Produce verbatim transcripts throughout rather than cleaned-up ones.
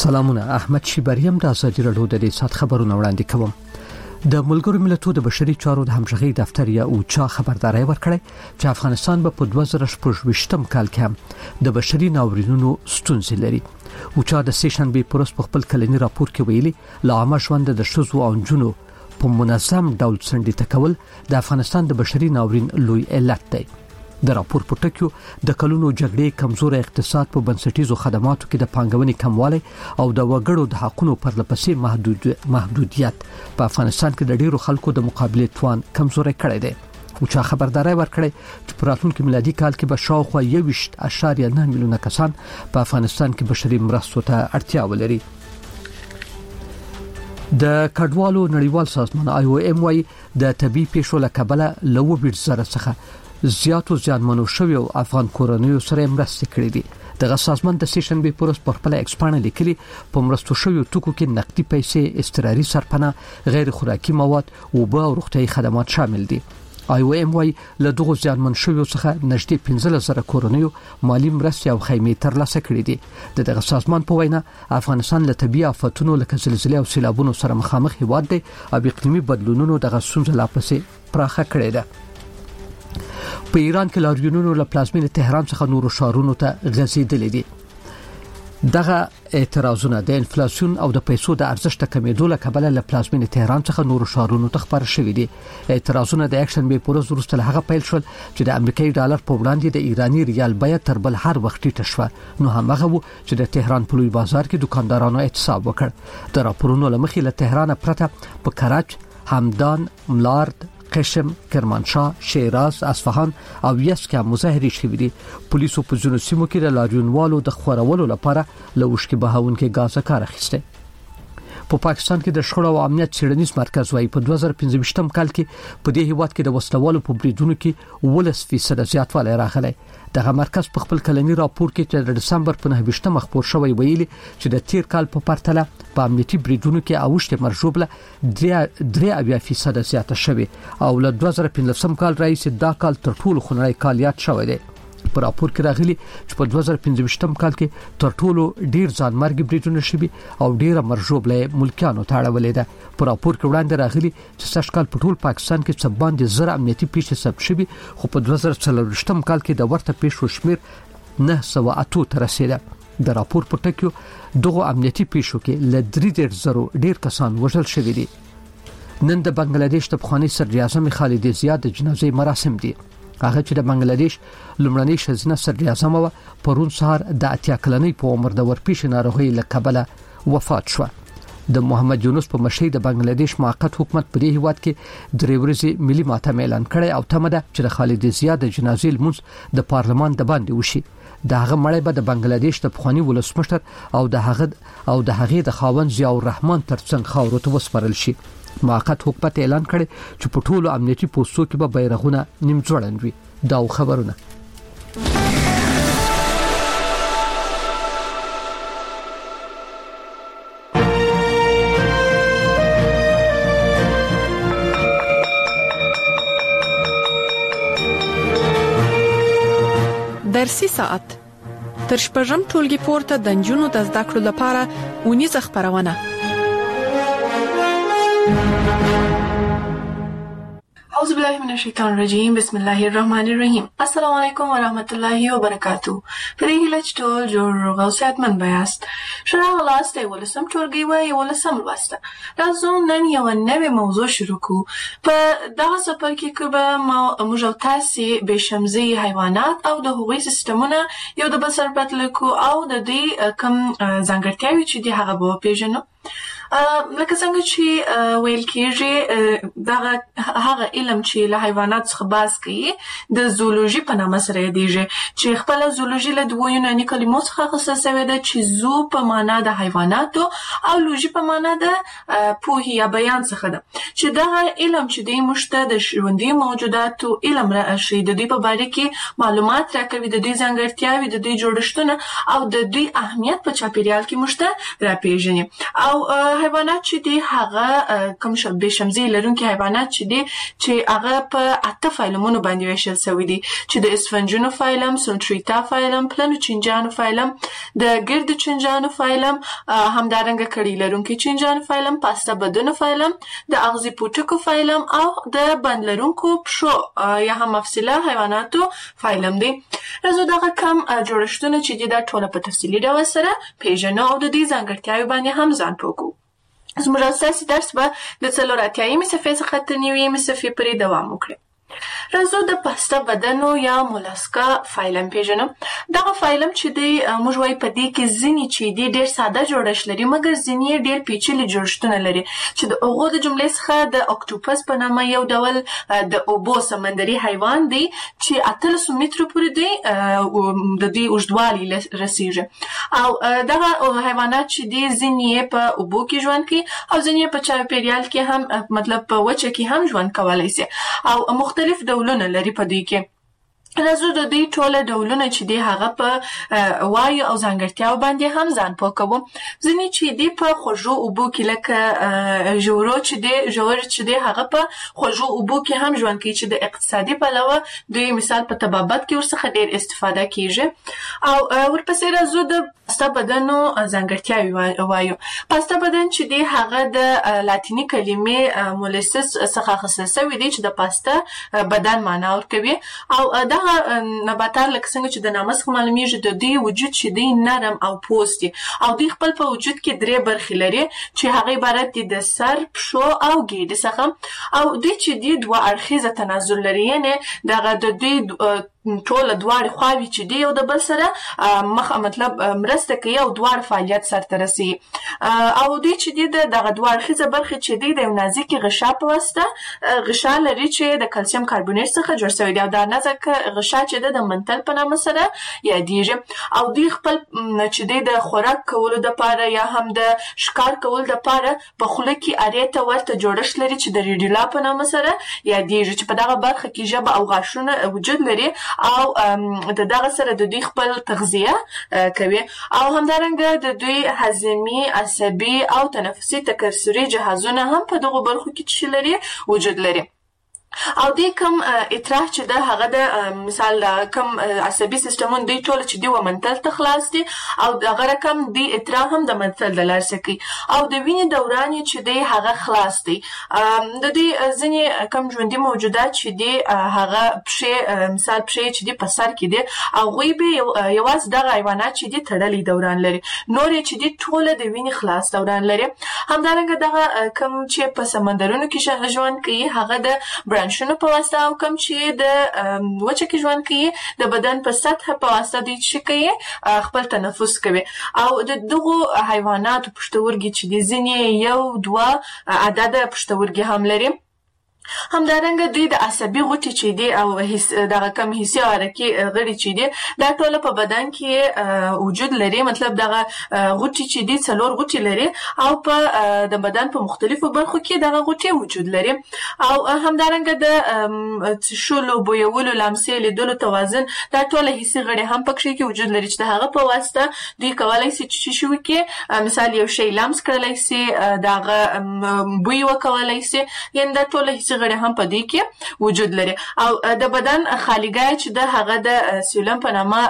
سلامونه. احمد شیبریم د ازادي رادیو د ریاست خبرونه وړاندې کوم. د ملګرو ملتونو د بشري چارو د همغږي دفتر یا اوچا خبرداري ورکړه چې افغانستان به په دوه زره شپږ کال کې هم د بشري ناورینونو ستونزې لري. اوچا د سیشنبه پروس په خپل کلنی راپور کې ویلي لا عامه ژوند د شذو او جنو په منظم ډول څنډې تکول د افغانستان د بشري ناورین لوی علت دی. د راپور په ټکو د کلونو جګړې، کمزور اقتصاد، په بنسټیزو خدماتو کې د پانګونې کموالی او د وګړو د حقوقو پرلپسې محدود محدودیت په افغانستان کې د ډیرو خلکو د مقابله توان کمزوري کړی دی. او چا خبرداري ورکړي چې په راتلونکي میلادي کال کې به شاوخوا یو ویشت اعشاریه نه میلیونه کسان په افغانستان کې بشري مرستو ته اړتیا ولري. د کډوالو نړیوال سازمان آی او ایم وايي د طبي پیښو له کبله لوو بیت زره څخه زیاتو ځانمنو شوی او افغان کورنیو سره مرسته کړې دي. دغه سازمان د سیشنبه پروس په خپل ایکسپانه لیکلي په مرستو شوی توکو کې نقدي پیسې، استراري سرپناه، غیر خوراکي مواد او به او روغتيایي خدمات شامل دي. آی او ایم وايي له دغه ځانمن شوی څخه نږدې پنځه زره کورنیو مالی مرستې او خیمې ترلاسه کړې دي. دغه سازمان په وینا افغانستان له طبيعي آفتونو لکه زلزلې او سیلابونو سره مخامخ هیواد دی او اقلیمي بدلونونو دغه ستونزې لا پسې پراخه کړې ده. په ایران کې لاریونونو له پلازمینې تهران څخه نورو ښارونو ته غځېدلې دي. دغه اعتراضونه د انفلیسیون او د پیسو د ارزښت کمیدو له کبله له پلازمینې تهران څخه نورو ښارونو ته خبر شوې دي. اعتراضونه د اکشن به پروز وروسته له هغه پیل شول چې د امریکایي ډالر په وړاندې د ایرانی ریال بیه تر بل هر وخت ټیټه شوه. نو همغه وو چې د تهران په لوی بازار کې دکاندارانو احتساب وکړ. د راپورونو لمخې له تهران پرته په کراچ، همدان، ملارد، قشم، کرمانشاه، شیراز، اصفهان او یزد کې مظاهرې شوې دي. پولیسو په ځینو سیمو کې د لاریونوالو د خورولو لپاره لوشکې بهاونکې غاز کار اخیسته. په پاکستان کې د شخړو او امنیت څېړنیز مرکز وايي په دوه زره پنځه کال کې په دې هیواد کې د وسلوالو په بریدونو کې ولس فیصد زیاتوالی راغلی. دغه مرکز په خپل کلنی راپور کې چې د دسمبر په نهه خپور شوی ویلي چې د تیر کال په پرتله په امنیتي بریدونو کې اوښته مرجوبله درې فیصد زیاته شوی او له دوه زره پنځه کال راځي دا کال تر ټولو خنړی کال یاد شوی دی. په راپور کې راغلي چې په دوه زره پنځه کال کې تر ټولو ډیر ځانمرګي بریدونه شوي او ډیره مرجوبله ملکانو ته اړولې ده. په راپور کې وړاندې راغلي چې سږ کال په ټول پاکستان کې څه باندې زره امنیتي پیښې ثبت شوي خو په دوه زره څلور کال کې د ورته پیښو شمیر نه سوه اته ته رسیده. د راپور په ټکو دغه امنیتي پیښو کې ل درې زره ډیر کسان وژل شوي دي. نن د بنگلاديش د پخوانی صدر اعظم خالد زیاد د جنازې مراسم دي. هغه چې د بنگلاديش لومړنۍ ښځینه صدر اعظم و پرون سهار د اتیا کلنۍ په عمر د ورپېښ ناروغي له کبله وفات شو. د محمد یونس په مشرۍ د بنگلاديش موقت حکومت په دې هیواد کې درې ورځې ملي ماتم اعلان کړی او تمه ده چې د خالد زیاد د جنازې لمونځ د پارلمان د باندې وشي. د هغه مړی به د بنگلاديش د پخوانی ولسمشر او د هغه او د هغه د خاوند ضیاء الرحمن ترڅنګ خاورو ته وسپارل شي. موقت حکومت اعلان کړي چې په ټولو امنیتي پوسټو کې به بیرغونه نیم ځوړند وي. دا خبرونه درسي ساعت تر شپږم ټولګي پورته د نجونو د زده کړو لپاره ونیزه خبرونه. اعوذ بالله من الشیطان الرجیم بسم الله الرحمن الرحیم. السلام علیکم و رحمت الله و برکاتو. پرې هیله چې ټول جوړ روغ او صحتمند بیاست. شرح لاسته ولسم ټولګي وای ولسم لوسته. راځو نن یو نوې موضوع شروع کوو. په دغه څپر کې کومه موږ او تاسو به شمزي حیوانات او د هغوی سیستمونه یو د بل سره پرتلکو او د دې کم ځانګړتیاوې چې د هغه به پیژنو. لکه څنګه چې ویل کېږي دغه هغه علم چې له حیوانات څخه بحث کوي د زولوژي په نامه سره یادېږي چې خپل زولوژي له دوه یوناني کلمو څخه اخیستل شوې ده چې زو په معنا د حیواناتو او لوژي په معنا د پوهې یا بیان څخه ده چې دغه علم چې د مشته د ژوندي موجوداتو علم راشي د دې په اړه کې معلومات راکوي، د دې ځانګړتیاوې، د دې جوړښتونه او د دې اهمیت په چاپیریال کې مشته راپېژني. او حیوانات چې دي هغه کوم شبه شمزي لرونکي حیوانات چې دي چې هغه په اته فایلمونو باندې ویشل شوی دي چې د اسفنجونو فایلم، سونټریتا فایلم، پلنو چنجانو فایلم، د ګرد چنجانو فایلم، همدارنګه کړي لرونکي چنجانو فایلم، پاستا بدنو فایلم، د اغزي پوټکو فایلم او د بند لرونکو پښو یا هم مفصله حیواناتو فایلم دی. راځو دغه کم جوړښتونه چې دي دا ټول په تفصیلي ډول سره پیژنو او د دې ځانګړتیاوې باندې هم ځان پوه کړو. زموږ اساسي درس به د څلور اتیایمې صفحې څخه تر نوي صفحې پورې دوام وکړي. راځو د پاستا بدنو یا مولاسکا فایلم پیژنو. دغه فایلم چې دی موږ وایي په دې کې ځینې چې دی ډېر ساده جوړښت لري مګر ځینې یې ډېر پیچلي جوړښتونه لري چې د هغو د جملې څخه د اکټوپس په نامه یو ډول د اوبو سمندري حیوان دی چې اتلسو مترو پورې دی د دې اوږدوالي رسیږي او دغه حیوانات چې دی ځینې یې په اوبو کې ژوند کوي او ځینې یې په چاپیریال کې هم مطلب په وچه کې هم ژوند کولی شي او مختلف ډولونه لري په دې کې. راځو د دې ټول ډولونه چې دی هغه په وایو او ځانګړتیاو باندې هم ځان پوه کوو. ځینې چې دی په خوږو اوبو کې لکه ژورو چې دی ژور چې دی هغه په خوږو اوبو کې هم ژوند کوي چې د اقتصادي پلوه دوی مثال په طبابت کې ورڅخه ډېر استفاده کیږي. او ورپسې راځو د پاستا بدنو ځانګړتیاوې وایو. پاستا بدن چې دی هغه د لاتینی کلمې مولسس څخه اخیستل شوی دی چې د پاستا بدن معنا ورکوي او دا نباتات لکه څنګه چې د نامه څخه معلومیږي د دوی وجود چې دی نرم او پوست دی او دوی خپل په وجود کې درې برخې لري چې هغه عبارت دي د سر، پښو او ګیډې څخه او دوی چې دی دوه اړخیزه تناسل لري یعنې دغه د دوی ټول دواړه خواوې چې دی یو د بل سره مخ مطلب مرسته کوي او دواړه فعالیت سرته رسوي او دوی چې دی دغه دوه اړخیزه برخې چې دی د یو نازکې غشا په واسطه غشا لري چې د کلسیم کاربونیټ څخه جوړ شوی دی او دا نازکه غشا چې د منتل په نامه سره یادیږي او دوی خپل چې دی د خوراک کولو دپاره یا هم د ښکار کولو دپاره په خوله کې ارې ته ورته جوړښت لري چې د ریډیولا په نامه سره یادیږي چې په دغه برخه کې ژبه او غاښونه وجود لري او د دغه سره د دوی خپل تغذیه کوي او همدارنګه د دوی هضمي، عصبي او تنفسي تکثري جهازونه هم په دغو برخو کې چې لري وجود لري. او دې کوم اطراح چې ده هغه د مثال کوم عصبي سیستمونه دوی ټول چې دی و منتل ته خلاص دي او دغه رقم دې اطراح هم د منتل د لارې کوي او د وینې دوران چې دی هغه خلاص دی. د دې ځینې کم ژوندي موجودات چې دی هغه پښې مثال پښې چې دی په سر کې دی او هغوی به یوازې دغه حیوانات چې دی تړلی دوران لري نور یې چې دی ټوله د وینې خلاص دوران لري. همدارنګه دغه کم چې په سمندرونو کې ژوند کوي هغه د برانشونو په واسطه او کوم چې د وچه کې ژوند کوي د بدن په سطح په واسطه دوی چې کوي خپل تنفس کوي او د دغو حیواناتو پښتورګي چې د ځینې یو دوه عدده پښتورګي هم لري. همدارنګه دوی د عصبي غوټې چې دی او دغه کم حسي او حرکي غړي چې دی دا ټول په بدن کې وجود لري مطلب دغه غوټې چې دی څلور غوټې لري او په د بدن په مختلفو برخو کې دغه غوټې وجود لري او همدارنګه د څښلو، بویولو، لمسې، لیدلو، توازن دا ټول حسي غړي هم پکې کې وجود لري چې د هغه په واسطه دوی کولی شي چې شي وکړي مثال یو شی لمس کړلی شي دغه بوی وکولی شي یعنې دا ټول حسي غړي هم په دې کې وجود لري او د بدن خالیګاه چې د هغه د سیلم په نامه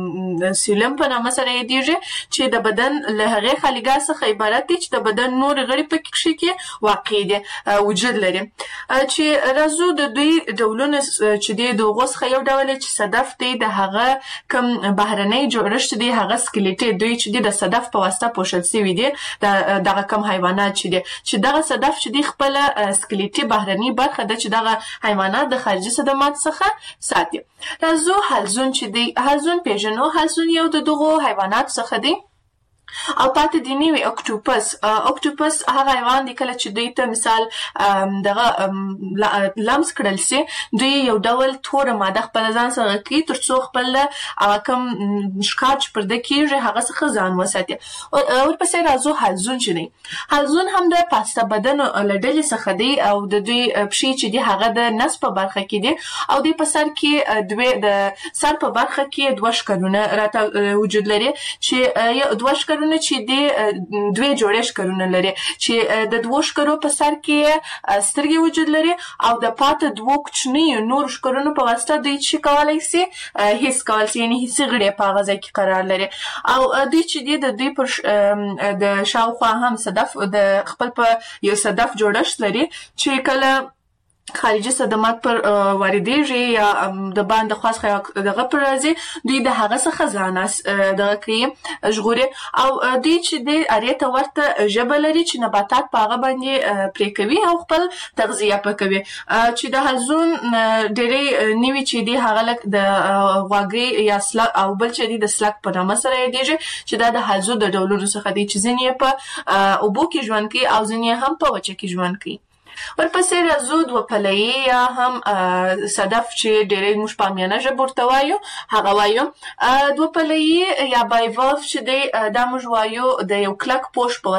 سیلم په نامه سره یادیږي چې د بدن له هغې خالیګاه څخه عبارت دی چې د بدن نور غړي په کې واقع دي وجود لري. چې راځو د دوی ډولونه چې دی د هغو څخه یو ډول چې صدف دی د هغه کوم بهرنی جوړښت دی هغه سکلیټي دوی چې دی د صدف په واسطه پوښل شوي دي دغه کوم حیوانات چې دی چې دغه صدف چې دی خپله سکلیټي بهرني برخه ده چې دغه حیوانات د خارجي صدمات څخه ساتي. راځو حلزون چې دی حلزون پیژنو. حلزون یو د دغو حیوانات څخه دی او پاتې دی نوی اکټوپس. اکټوپس هغه حیوان دی کله چې دوی ته مثال دغه لمس کړل شي دوی یو ډول توره ماده خپل ځان سره کوي تر څو خپل کوم ښکار چې پرده کېږي هغه څخه ځان وساتي. ورپسې راځو حلزون چې دی. حلزون هم د پاستا بدن له ډلې څخه دی او د دوی پښې چې دی هغه د نس په برخه کې دی او دوی په سر کې دوی د سر په برخه کې دوه ښکرونه راته وجود لري چې دوه ښکر شکرونه چې د دوه جوړې شکرونه لري چې د دوه شکرو په سر کې سترګې وجود لري او د پاتې دوه کوچني نور شکرونو په واسطه دوی چې کولای شي هیڅ کول شي یعنی هیڅ غړي په غزا کې قرار لري او دوی چې د دوی پر د شاوخوا هم صدف د خپل په یو صدف جوړښت لري چې کله خارجي صدمات پر واردېږي یا د باندې خاصه دغه پر راځي دوی د هغه څخه ځان دغه کوي ژغوري او دوی چې د اریته ورته ژبه لري چې نباتات په هغه باندې پرې کوي او خپل تغذیه پکوي چې د حلزون ډېرې نیوي چې دی هغه لک د غواګي یا سلک او بل چې دی د سلک په نامه سره یادېږي چې دا د حلزو د ډولونو څخه دی چې ځینې په اوبو کې ژوند کوي او ځینې هم په وچه کې ژوند کوي ورپسې راځو دوه پلوي یا هم صدف چې ډېرې موږ په امیانه ژبه ورته وایو هغه وایو دوه پلوي یا بایوالف چې دی دا موږ وایو د یو کلک پوش په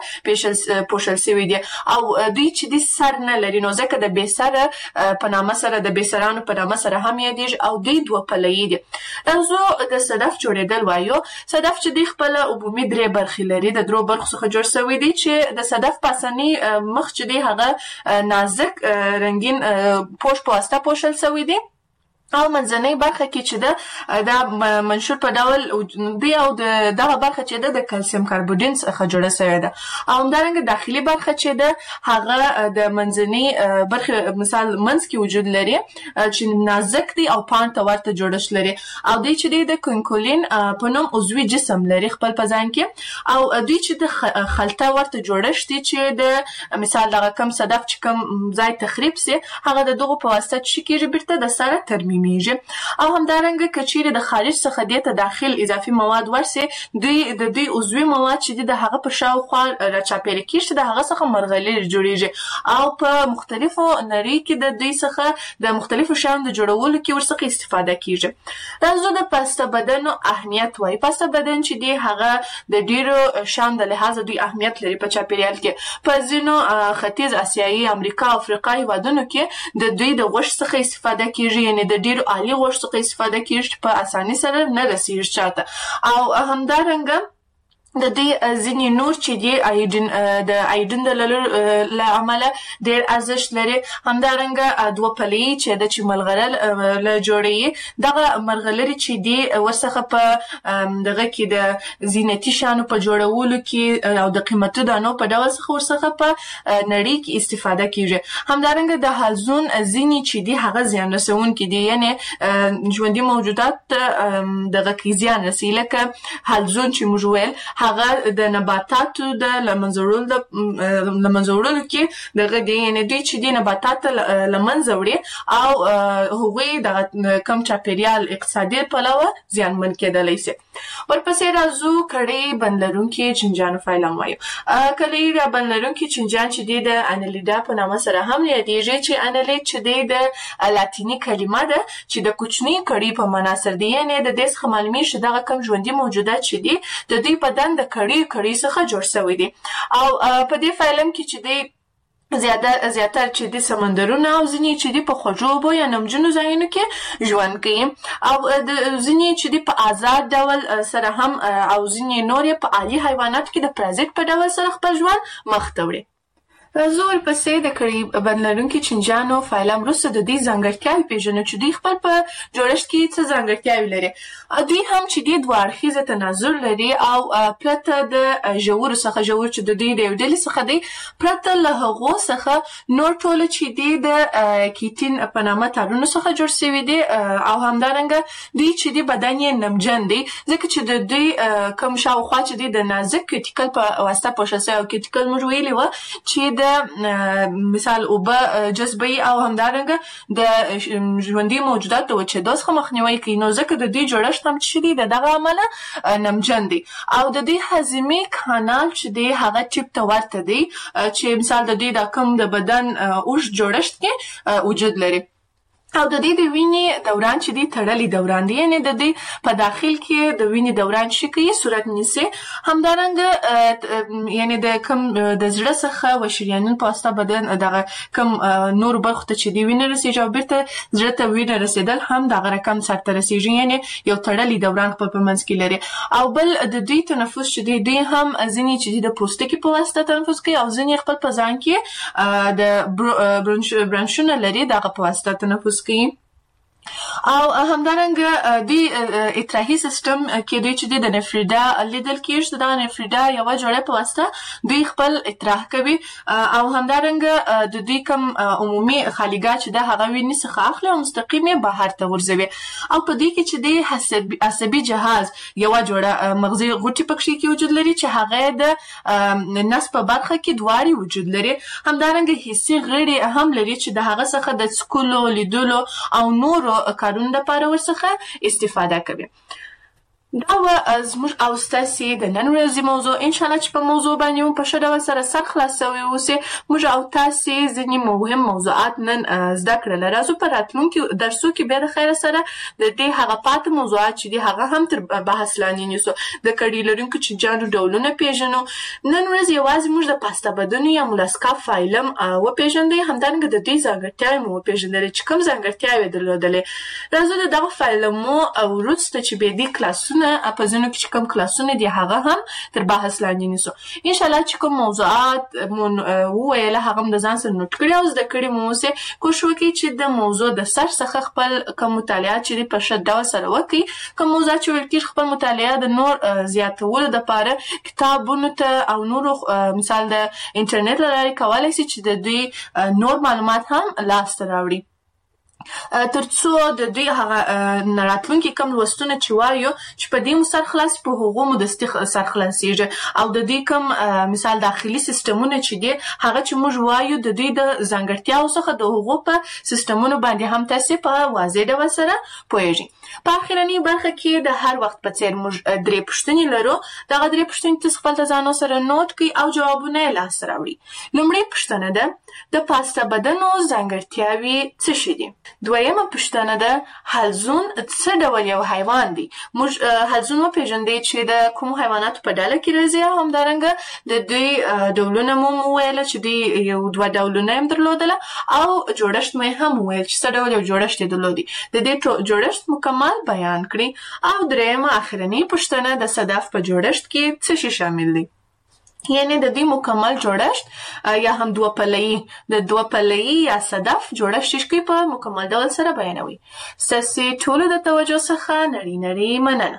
واسطه پوښل شوي دي او دوی چې دی سر نه لري نو ځکه د بې سره په نامه سره د بې سرانو په نامه سره هم یادېږي او دوی دوه پلوي دي راځو د صدف جوړېدل وایو صدف چې دی خپله عمومي درې برخې لري د درو برخو څخه جوړ شوی دی چې د صدف پاسني مخ چې دی هغه نازک رنگین پوش په واسطه پوښل شوی دی او منځنۍ برخه کې چې ده دا منشور په ډول دی او دغه برخه چې ده د کلسیم کاربوډین څخه جوړه شوې ده او همدارنګه داخلي برخه چې ده هغه د منځنۍ برخه مثال منځ کې وجود لري چې نازک دی او پان ته ورته جوړښت لري او دوی چې دی د کونکولین په نوم عضوي جسم لري خپل په ځان کې او دوی چې د خلطه ورته جوړښت دی چې د مثال دغه کم صدف چې کم ځای تخریب سي هغه د دغه په واسطه چې کېږي بیرته د سره ترمیم او همدارنګه کچېره د خارج څخه دې ته داخل اضافي مواد ورسي دوی د دوی عضوي مواد چې د هغه په شاوخوا راچاپېره کېږي د هغه څخه مرغلرې جوړیږي او په مختلفو نړۍ کې د دوی څخه د مختلفو شیانو د جوړولو کې ورڅخه استفاده کېږي راځو د پاسته بدن اهمیت وایي پاسته بدن چې دی هغه د ډیرو شیانو د لحاظه دوی اهمیت لري په چاپېریال کې په ځینو ختیځ اسیایي امریکا او افریقا هېوادونو کې د دوی د غوښې څخه استفاده کېږي یعنې د ډیرو عالی غوښې څخه استفاده کېږي په اسانۍ سره نه رسېږي چاته او همدارنګه د دې ځینې نور چې دی ایډین د ایډین د له امله ډېر ارزښت لري همدارنګه دوه پلوي چې د چې ملغلره له جوړوي دغه ملغلرې چې دی ورڅخه په دغه کې د زینتي شیانو په جوړولو کې او د قیمتي دانو په ډول څخه ورڅخه په نړۍ کې استفاده کېږي همدارنګه د حلزون ځینې چې دی هغه زیان رسونکي دي یعنې ژوندي موجودات دغه کې زیان رسوي لکه حلزون چې موږ ویل هغه د نباتاتو د لمنځوړلو د لمنځوړلو کې دغه دی یعنی دوی چې دی نباتات لمنځه وړي او هغوی د کم چاپېریال اقتصادي پلوه زیانمن کېدلی شي ورپسې راځو کړۍ بند لرونکي چنجانو فایلم وایو کړۍ بند لرونکي چنجان چې دی د انالیډا په نامه سره هم یادېږي چې انالیډ چې دی د لاتیني کلمه ده چې د کوچنۍ کړۍ په معنا سره دی یعنې د دې څخه معلومیږي چې دغه کم ژوندي موجودات چې دي د دوی بدن د کړۍ کړۍ څخه جوړ شوی دی او په دې فایلم کې چې دی زیاده زیاتره چې د سمندرونو او ځینې چې د په خوږو اوبو یا نمجنو ځایونو کې ژوند کوي او د ځینې چې د په آزاد ډول سره هم او ځینې نور په عالي حیواناتو کې د پرازیت په ډول سره خپل ژوند مخ ته وړي راځو ورپسې د کړۍ بند لرونکي چنجانو فایلم وروسته د دوی ځانګړتیاوې پېژنو چې دوی خپل په جوړښت کې څه ځانګړتیاوې لري دوی هم چې دوی دوه اړخیزه تناظر لري او پرته د ژورو څخه ژور چې د دوی د یو ډلې څخه دی پرته له هغو څخه نور ټوله چې دی د کیټین په نامه تارونو څخه جوړ شوي دي او همدارنګه دوی چې دی بدن یې نمجن دی ځکه چې د دوی کوم شاوخوا چې دی د نازک کیټیکل په واسطه پوښل شوی او کیټیکل موږ ویلي وه چې د مثال اوبه جذبوي او همدارنګه د ژوندي موجوداتو د وچېدو څخه مخنیوی کوي نو ځکه د دوی جوړښت هم چې دی د دغه امله نمجن دی او د دوی هضمي کانال چې دی هغه ټیپ ته ورته دی چې مثال د دوی د کوم د بدن اوږد جوړښت کې وجود لري او د دې د وینې دوران چې دی تړلې دوران دی، یعنی د دې په داخل کې د وینې دوران شي کوي صورت نیسي. همدارنګه یعنی د کم د زړه څخه و شریانونو په واسطه بدن دغه کم نور برخو ته چې دی وینه رسیږي او بیرته زړه ته وینه رسیدل هم دغه رقم سرته رسیږي، یعنی یو تړلې دوران په منځ کې لري. او بل د دوی تنفس چې دی دوی هم ځینې چې د پوستکي په واسطه تنفس کوي او ځینې خپل په ځان کې د برانشونه لري دغه په واسطه تنفس کوي. او همدارنګه دی اطراحي سیستم کې دوی چې د نفریدا لیدل کېږي، دا نفریدا یو جوړه په واسطه دوی خپل اطراح کوي. او همدارنګه د دوی کوم عمومي خاليګا چې د هغه وینې څخه اخلي او مستقیم بهر ته ورځوي. او په دې کې چې د عصبي جهاز یو جوړه مغزي غوټي پکې کې وجود لري چې هغه د نس په برخه کې دواري وجود لري. همدارنګه حسي غړي هم لري چې د هغه څخه د څکلو لیدلو او نور کارونه لپاره ورڅخه استفاده کوي. دا و زموږ او ستاسې د نن ورځې موضوع. انشاءالله چې په موضوع باندې مو په ښه ډول سره سر خلاصوي اوسې. موږ او تاسې ځینې مهم موضوعات نن زده کړل. راځو په راتلونکي درسو کې بیا د خیر سره د دې هغه پاتې موضوعات چې دي هغه هم تر بحث لاندې نیسو. د کړي لرونکو چینجانو ډولونه پیژنو. نن ورځ یوازې موږ د پاستا بدن یا مولاسکا فایلم وپیژندئ، همدارنګه د دې ځانګړتیاوې مو وپیژندلې چې کوم ځانګړتیاوې درلودلې. راځو د دغه فایلمو وروسته چې بیا دې کلاسونه په ځینو کې چې کوم کلاسونه دي هغه هم تر بحث لاندې نیسو. انشاءالله چې کوم موضوعات مو وویله هغه هم د ځان سره نوټ کړي او زده کړي مو اوسې. کوشش وکړئ چې د موضوع د سر څخه خپل کوم مطالعات چې دي په ښه ډول سره وکړئ. کوم موضوعات چې ویل کېږي خپل مطالعه د نور زیاتولو دپاره کتابونو ته او نورو مثال د انټرنیټ له لارې کولی شي چې د دوی نور معلومات هم لاسته راوړي. ترڅو د دوی هغه راتلونکي کم لوستونه چې وایو چې په دې مو سر خلاص په هغو مو دستي سر خلاصېږي او د دوی کم مثال داخلي سیستمونه چې دي هغه چې موږ وایو د دوی د ځانګړتیاو څخه د هغو په سیستمونو باندې هم تاسې په واضح ډول سره پوهېږئ. په اخرنۍ برخه کې د هر وخت په څېر موږ درې پوښتنې لرو. دغه درې پوښتنې تاسو خپل د ځانو سره نوټ کړئ او جوابونه یې لاسته راوړئ. لومړۍ پوښتنه ده د پاستا بدنو ځانګړتیاوې څه شي دي؟ دویمه پوښتنه ده حلزون څه ډول یو حیوان دی؟ موږ حلزون وپېژندئ چې د کومو حیواناتو په ډله کې راځي او همدارنګه د دوی ډولونه مو وویله چې دوی یو دوه ډولونه یې درلودله او جوړښت مو هم وویل چې څه ډول یو جوړښت یې درلودی. د دې جوړښت مکمل بیان کړئ. او دریمه اخرنۍ پوښتنه د صدف په جوړښت کې څه شي شامل دی؟ یعنی د دې مکمل جوړښت یا هم دوه پله‌یي د دوه پله‌یي یا صدف جوړښت شي په مکمل ډول سره بیانوي. ستاسې ټولو د توجه څخه نړۍ نړۍ مننه.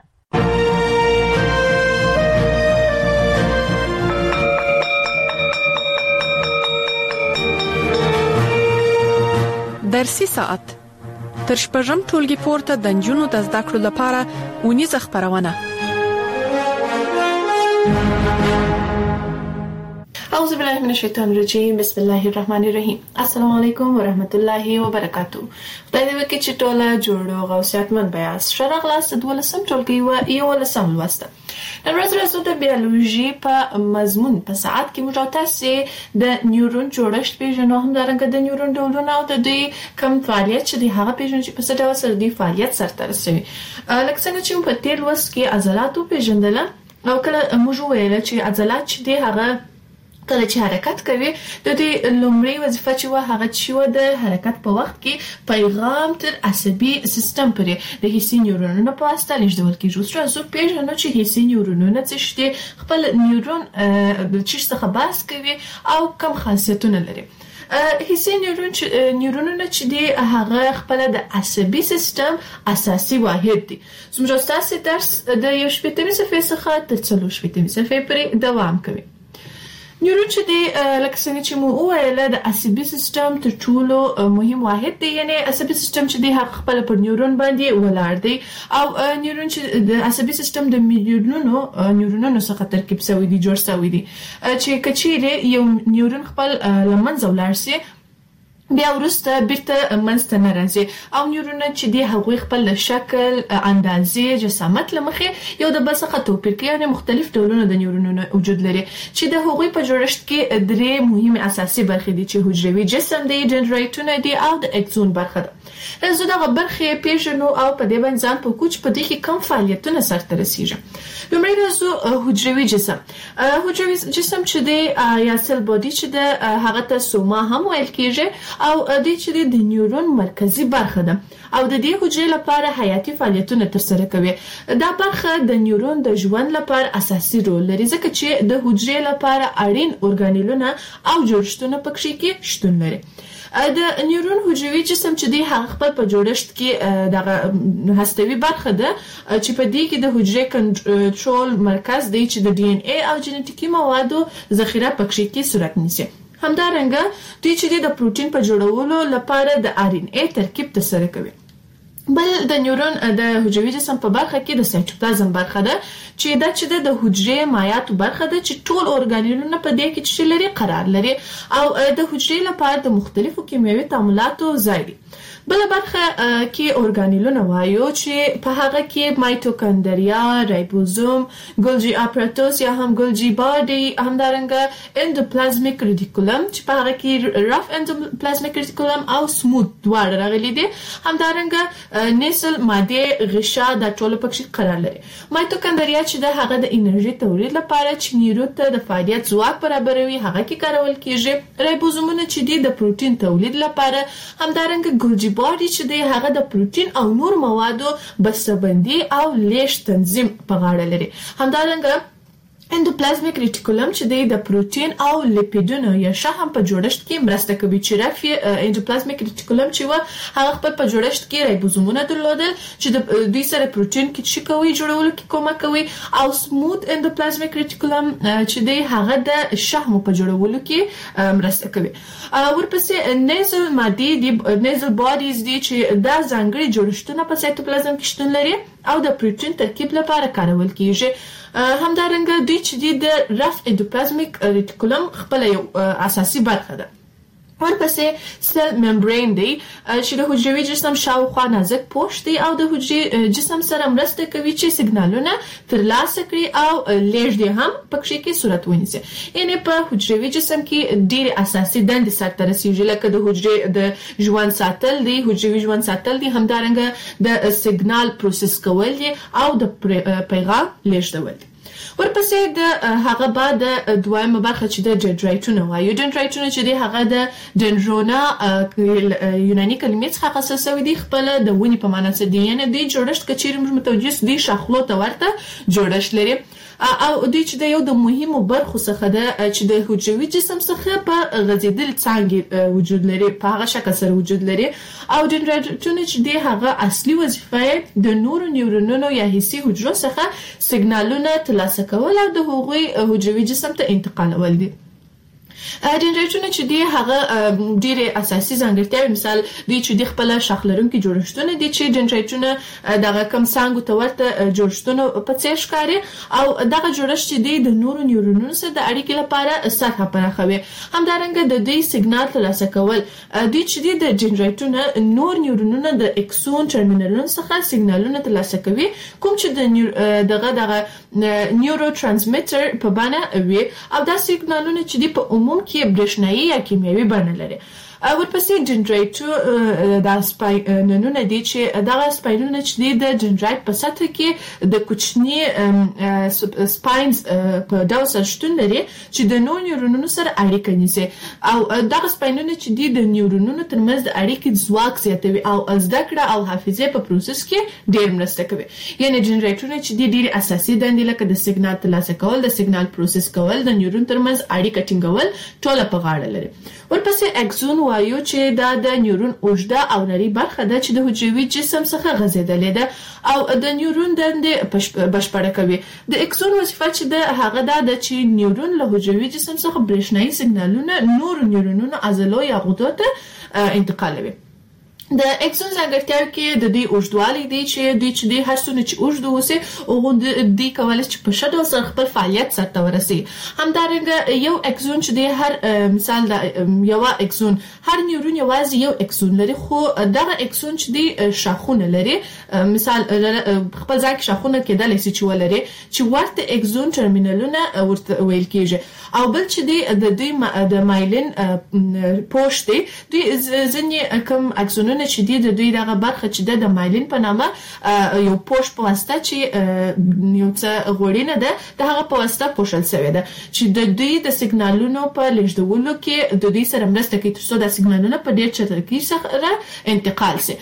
درسي ساعت تر شپږم ټولګي پورته د نجونو د زده کړو لپاره اونیزه خپرونه. اعوذ بالله من الشیطان الرجیم. بسم الله الرحمن الرحیم. السلام علیکم ورحمت الله وبرکاتو. خدای دې وکړي چې ټوله جوړو او صحتمند بیاست. ښه راغلاست دولسم ټولګي و یولسم لوسته. نن ورځ راځو د بیولوژي په مضمون په ساعت کې موږ تاسو د نیورون جوړښت پیژنو، همدارنګه د نیورون ډولونه او د دوی کوم فعالیت چې دی هغه پیژنو چې په څه ډول سره دوی فعالیت سرته رسوي. لکه څنګه چې په تیر لوست کې عضلات وپېژندل او کله موږ ویل چې عضلات چې دی هغه کله چې حرکت کوي د دې لومړی وظیفه چې و هغه چې و د حرکت په وخت کې پیغام تر عصبي سیستم پورې د حسي نیورونونو په واسطه لیږدول کیږي. اوس راځو پیژنو چې حسي نیورونونه څه شي، خپل نیورون د چی څخه بحث کوي او کوم خاصیتونه لري. حسي نیورون نیورونونه چې دی هغه خپل د عصبي سیستم اساسي واحد دی. زموږ تاسو درس د یو شپږمې صفحې څخه تر څلور شپږمې صفحې پورې دوام کوي. نیورون چې دی لکه څنګه چې مو وویل د عصبي سیستم تر ټولو مهم واحد دی، یعنی عصبي سیستم چې دی هغه خپل پر نیورون باندې ولاړ دی او نیورون چې د عصبي سیستم د میلیونونو نیورونونو څخه ترکیب شوی دی، جوړ شوی دی. چې کچېره یو نیورون خپل لمنځه ولاړ شي بیا ورسته بیرته منځته نه راځي او نیورونونه چې دی هغوی خپل شکل، اندازې، جسامت لمخې یو د بل څخه توپیر کوي. یعنې مختلف ډولونه د نیورونونو وجود لري چې د هغوی په جوړښت کې درې مهمې اساسي برخې دي چې حجروي جسم دی، دندرایتونه دي او د اکسون برخه ده. زه دا برخه پیژنو او په دې باندې ځان په کوچ په دې کې کوم فعالیتونه سرته رسیږي. لومړی راځو حجروي جسم. حجروي جسم چې دی یا سل بادي چې د هغه ته سوما هم ویل کیږي او د چې د نیورون مرکزی برخه ده او د دې حجرې لپاره حیاتي فعالیتونه ترسره کوي. دا برخه د نیورون د ژوند لپاره اساسي رول لري ځکه چې د حجرې لپاره اړین اورګانیلونه او جوړښتونه پکې کې شتون لري. د نیورون حجروي جسم چې دی هغه خپل په جوړښت کې دغه هستوي برخه ده چې په دې کې د حجرې کنټرول مرکز دی چې د ډي ان اي او جینټیکي موادو ذخیره پکې کې صورت نیسي. همدارنګه دوی چې د پروتین په جوړولو لپاره د ار ان اي ترکیب ترسره کوي. بل د نیورون د حجروي جسم په برخه کې د سایټوپلازم برخه ده چې دا چې د حجرې مایعاتو برخه ده چې ټول اورګانیلونه په دې کې چې لري قرار لري او د حجرې لپاره د مختلفو کیمیاوي تعاملاتو ځای دی. بل برخه کې اورګانیلونه وایو چې په هغه کې مایټوکاندریا، رایبوزوم، ګولجی اپاراتوس یا هم ګولجی باډي، همدارنګه اندوپلازمیک ریټیکولم چې په هغه کې رف اندوپلازمیک ریټیکولم او سموث دواړه راغلي دي. همدارنګه نیسل ماده غشا د ټولو پکې قرار لري. مایټوکاندریا چې د هغه د انرژي تولید لپاره چې نیورون ته د فعالیت ځواک برابروي هغه کې کارول کیږي. رایبوزومونه چې د پروتین تولید لپاره، همدارنګه ګولجی باډي چې دی هغه د پروتین او نور موادو بسته‌بندي او لیږد تنظیم په غاړه لري. همدارنګه اندوپلازمیک ریټیکولم چې دی د پروتین او لیپیډونو یا شحم په جوړښت کې مرسته کوي. چې رفي اندوپلازمیک ریټیکولم چې و هغه خپل په جوړښت کې رایبوزومونه درلودل چې د دوی سره پروتین کې چې کوي جوړولو کې کومک کوي او سموث اندوپلازمیک ریټیکولم چې دی هغه د شحم په جوړولو کې مرسته کوي. ورپسې نیزل مادي دی نیزل باډیز دی چې دا ځانګړي جوړښتونه په سایټوپلازم کې شتون لري او د پروتین ترکیب لپاره کارول کیږي. همدارنګه دوی چې د رف اندوپلازمیک ریټیکولم خپل یو اساسي برخه ده. ورپسې سل ممبرین دی چې د حجروي جسم شاوخوا نازک پوښ دی او د حجري جسم سره مرسته کوي چې سیګنالونه ترلاسه کړي او لیږد هم پکې کې صورت ونیسي. یعنی په حجروي جسم کې ډېر اساسي دندې سرته رسیږي لکه د حجرې د ژوند ساتل دی، حجروي ژوند ساتل دی، همدارنګه د سیګنال پروسس کول دي او د پیغام لیږدول دي. ورپسې د هغه بعد د دویمه برخه چې د ډندرایټونه وایو. ډندرایټونه چې دی هغه د ډندرونا یوناني کلمې څخه اخیستل شوی دی. خپل د ونې په معنا څه دی یعنی د جوړښت کچېرې موږ متوجه دي شاخلو ته ورته جوړښت لري او دوی چې د یو د مهمو برخو څخه ده چې د حجروي جسم څخه په غځېدل څانګې وجود لري، په هغه شکل سره وجود لري او ډندرایټونه چې دی هغه اصلي وظیفه د نورو نیورونونو یا حسي حجرو څخه سیګنالونه ترلاسه کول او د هغوی حجروي جسم ته انتقالول دي. ډندرایټونه چې دی هغه ډېر اساسي ځانګړتیاوې مثال دوی چې د خپل شاخ لرونکي جوړښتونه دي چې ډندرایټونه دغه کم څانګو ته ورته جوړښتونه په څیر ښکاري او دغه جوړښت چې دی د نورو نیورونونو سره د اړیکې لپاره سطحه پراخوي. همدارنګه د دوی سیګنال ترلاسه کول دوی چې دی د ډندرایټونه نور نیورونونه د اکسون ټرمینلونو څخه سیګنالونه ترلاسه کوي کوم چې د دغه دغه نیورو ترانسمیټر په بڼه وي او دا سیګنالونه چې دی په عموم کې برېښنايي یا کیمیاوي بڼه لري. ورپسې ډندرایټ د سپاینونه دي چې دغه سپاینونه چې دي د ډندرایټ په سطح کې د کوچني سپاینز په ډول سره شتون لري چې د نورو نیورونونو سره اړیکه نیسي او دغه سپاینونه چې دي د نیورونونو ترمنځ د اړیکې ځواک زیاتوي او زده کړه او حافظه په پروسس کې ډېر مرسته کوي. یعنی ډندرایټونه چې دي ډېر اساسي دندې لکه د سیګنال ترلاسه کول، د سیګنال پروسس کول، د نیورون ترمنځ اړیکه ټینګول ټول په غاړه لري. ورپسې اکسون وایو چې دا د نیورون اوږده او نري برخه ده چې د حجروي جسم څخه غځېدلې ده او د نیورون دندې بشپړه کوي. د اکسون وظیفه چې ده هغه دا ده چې نیورون له حجروي جسم څخه برېښنايي سیګنالونه نورو نیورونونو عضلو یا غدو ته انتقالوي. د اکسون ځانګړتیاوې کې د دې اوږدوالی دی چې دوی چې دی هر څونه چې اوږد اوسي هغه دوی کولی چې په ښه ډول سره خپل فعالیت سرته ورسوي. همدارنګه یو اکسون چې دی هر مثال د یوه اکسون هر نیورون یوازې یو اکسون لري خو دغه اکسون چې دی شاخونه لري، مثال خپل ځای کې شاخونه کېدلی شي چې ولري چې ورته اکسون ټرمینلونه ورته ویل کېږي. او بل چې دی د دوی د مایلین پوښ دی دوی ځینې کوم اکسونونه نیورونونه چې دي د دوی دغه برخه چې د مایلین په نامه یو پوښ په واسطه چې یو څه غوړینه ده د هغه په واسطه پوښل شوی ده چې د دوی د سیګنالونو په لېږدولو کې د دوی سره مرسته کوي ترڅو د سیګنالونو په ډېر چټکۍ سره انتقال شي.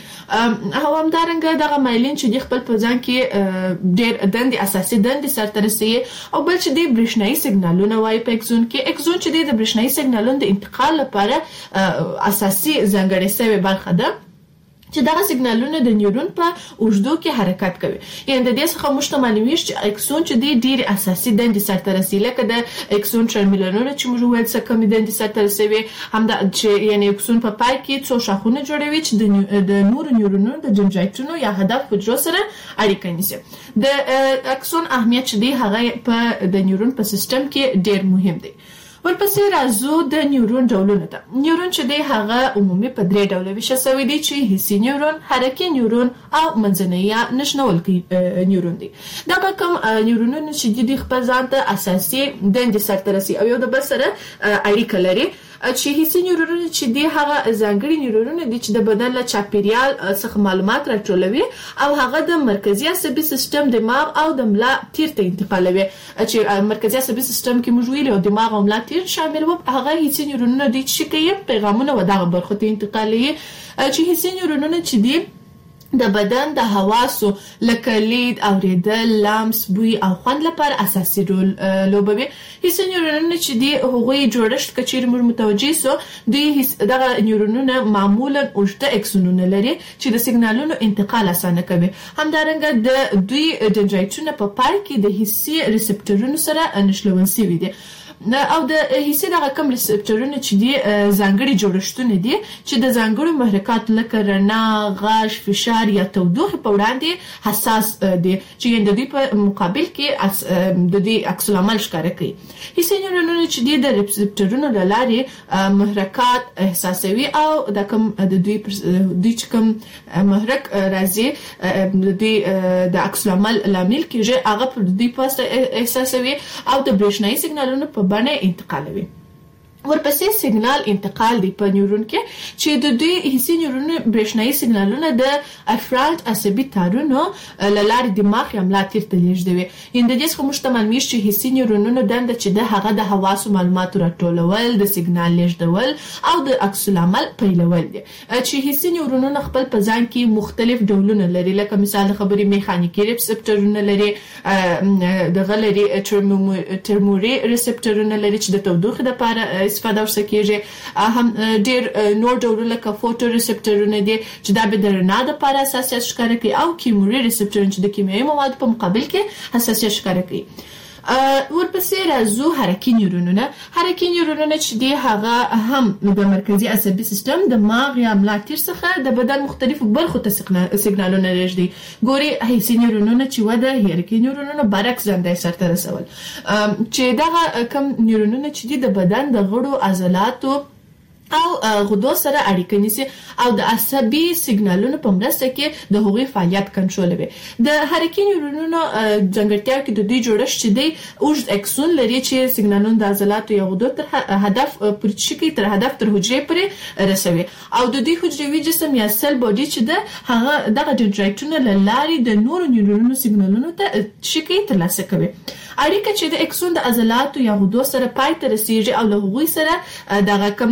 او همدارنګه دغه مایلین چې د خپل په ځان کې ډېر دندې اساسي دندې سرته رسوي او بل چې د برېښنایي سیګنالونه وایي په اکسون کې اکسون چې د برېښنایي سیګنالونو د انتقال لپاره اساسي ځانګړې شوې برخه ده چې دغه سیګنالونه د نیورون په اوږدو کې حرکت کوي. یعنې د دې څخه موږ ته معلومیږي چې اکسون چې دی ډېرې اساسي دندې سرته رسوي لکه د اکسون ټرمینلونه چې موږ ویل څه کمې دندې سرته رسوي همدا چې یعنې اکسون په پای کې څو شاخونه جوړوي چې د نورو نیورونونو د جنرایټونو یا هدف حجرو سره اړیکه نیسي. د اکسون اهمیت چې دی هغه په د نیورون په سیستم کې ډېر مهم دی. ورپسې راځو د نیورون ډولونو ته. نیورون چې دی هغه عمومي په درې ډوله ویشل شوی دی چې حسي نیورون، حرکي نیورون او منځنی یا نښنونکی نیورون دی. دا به کوم نیورونونه چې دي خپل ځان ته اساسي دندې سرته رسوي او یو د بل سره اړیکه لري. چې حسي نیورونونه چې دی هغه ځانګړي نیورونونه دي چې د بدن له چاپیریال څخه معلومات راټولوي او هغه د مرکزي عصبي سیستم، دماغ او د ملا تیر ته انتقالوي. چې مرکزي عصبي سیستم کې موږ ویل او دماغ او ملا تیر شامل وو، هغه حسي نیورونونه دي چې کوي پیغامونه و دغه برخو ته انتقالوي. چې حسي نیورونونه چې دي د بدن د حواسو لکه لید، اوریدل، لمس، بوی او خوند لپاره اساسي رول لوبوي. حسي نیورونونه چې دي هغوی جوړښت کچیر موږ متوجي سو دوی دغه نیورونونه معمولا اوږده اکسونونه لري چې د سیګنالونو انتقال اسانه کوي. همدارنګه د دوی دندرایټونه په پای کې د حسي ریسپټورونو سره نښلول شوي دي او د حسي دغه کوم ریسپټورونه چې دي ځانګړي جوړښتونه دي چې د ځانګړو محرکات لکه رڼا، غږ، فشار یا تودوخې په وړاندې حساس دي چې د دوی په مقابل کې د دوی عکس العمل ښکاره کوي. حسي نیورونونه چې دي د ریسپټورونو له لارې محرکات احساسوي او د کوم د دوی دوی چې کوم محرک راځي د دوی د عکس العمل لامل کېږي هغه په دوی په احساسوي او د برېښنایي سیګنالونو په بڼه انتقالوي. ورپسې سیګنال انتقال دی په نیورون کې چې د دوی حسي نیورونو برېښنایي سیګنالونه د افراد عصبي تارونو له لارې دماغ یا ملا تیر ته لیږدوي. یعنې د دې څخه موږ ته معلومیږي چې حسي نیورونونو دنده چې د هغه د حواسو معلوماتو راټولول، د سیګنال لیږدول او د عکس العمل پیلول دي. چې حسي نیورونونه خپل په ځان کې مختلف ډولونه لري لکه مثال د خبرې میخانیکي ریسپټورونه لري، دغه لري ترموري ریسپټورونه لري چې د تودوخې لپاره استفاده ورسره کېږي. هم ډېر نور ډولونه لکه فوټو ریسپټورونه دي چې دا به د رڼا دپاره حساسیت ښکاره کوي او کیموري ریسپټورونه چې د کیمیاوي موادو په مقابل کې حساسیت ښکاره کوي. ورپسې راځو حرکي نیورونونه. حرکي نیورونونه چې دی هغه هم د مرکزي عصبي سیستم، دماغ یا ملا تیر څخه د بدن مختلفو برخو ته سیګنالونه لیږدي. ګوري حسي نیورونونه چې وده حرکي نیورونونه برعکس دنده سرته رسول چې دغه کم نیورونونه چې دی د بدن د غړو عضلاتو او غدو سره اړیکه نیسي او د عصبي سیګنالونو په مرسته کې د هغوی فعالیت کنټرولوي. د حرکي نیورونونو ځانګړتیا کې د دوی جوړښت چې دی اوږد اکسون لري چې سیګنالونه د عضلاتو یا غدو تر هدف پورې شي تر هدف تر حجرې پورې رسوي او د دوی حجروي جسم یا سل باډي چې ده هغه دغه دندرایټونه له لارې د نورو نیورونونو سیګنالونو ته شي ترلاسه کوي. اړیکه چې د اکسون د عضلاتو یا غدو سره پای ته رسیږي او له هغوی سره دغه کوم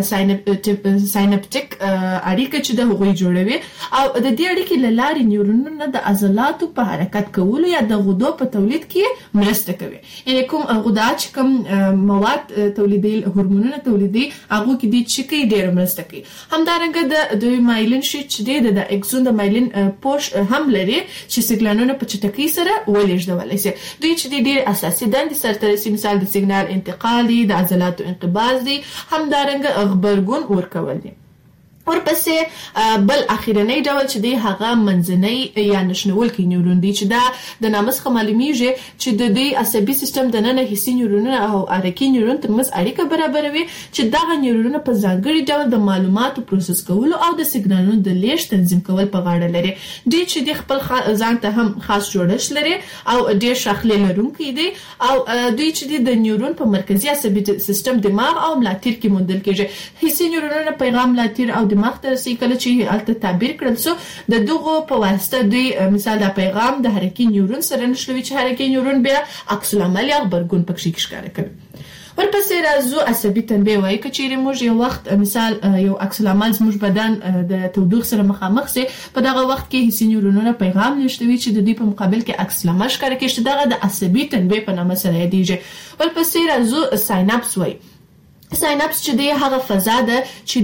ساینپټیک اړیکه چې د هغوی جوړوي او د دې اړیکې له لارې نیورونونه د عضلاتو په حرکت کولو یا د غدو په تولید کې مرسته کوي. یعنې کوم غدا چې کوم مواد تولیدي، هورمونونه تولیدي، هغه کې دي چې کوي ډېر مرسته کوي. همدارنګه د دوی مایلین شیټ چې دی د اکسون د مایلین پوښ هم لري چې سیګنالونه په چټکۍ سره ولېږدولی شي. دوی چې ډېر اساسي دندې سرته رسوي، مثال د سیګنال انتقال دی، د عضلاتو انقباض دی، همدارنګه غبرګون ورکول دي. ورپسې بل اخیرنی ډول چې دی هغه منځنی یا نښنونکی نیورون دی چې دا د نامه څخه معلومیږي چې د دې عصبي سیستم د ننه حسي نیورونونه او حرکي نیورون ترمنځ اړیکه برابروي چې دغه نیورونونه په ځانګړي ډول د معلوماتو پروسس کولو او د سیګنالونو د لیږد تنظیم کول په غاړه لري. دوی چې د خپل ځان ته هم خاص جوړښت لري او ډېر شاخلې لرونکي دي او دوی چې د نیورون په مرکزي عصبي سیستم، دماغ او ملا تیر کې موندل کېږي. حسي نیورونونه پیغام ملا تیر او دماغ ته رسي کله چې الته تعبیر کړل سو د دغه په واسطه دوی مثال د پیغام د حرکي نیورون سره نشلوي چې حرکي نیورون بیا عکس العمل یا غبرګون پکې ښکاره کوي. ورپسې راځو عصبي تنبیه وایي که چیرې موږ یو وخت مثال یو عکس العمل زموږ بدن د تودوخې سره مخامخ سي په دغه وخت کې حسي نیورونونه پیغام لېږدوي چې د دې په مقابل کې عکس العمل ښکاره کوي چې دغه د عصبي تنبیه په نامه سره یادېږي. ورپسې راځو سایناپس وایي. سایناپس چې دی هغه فضا ده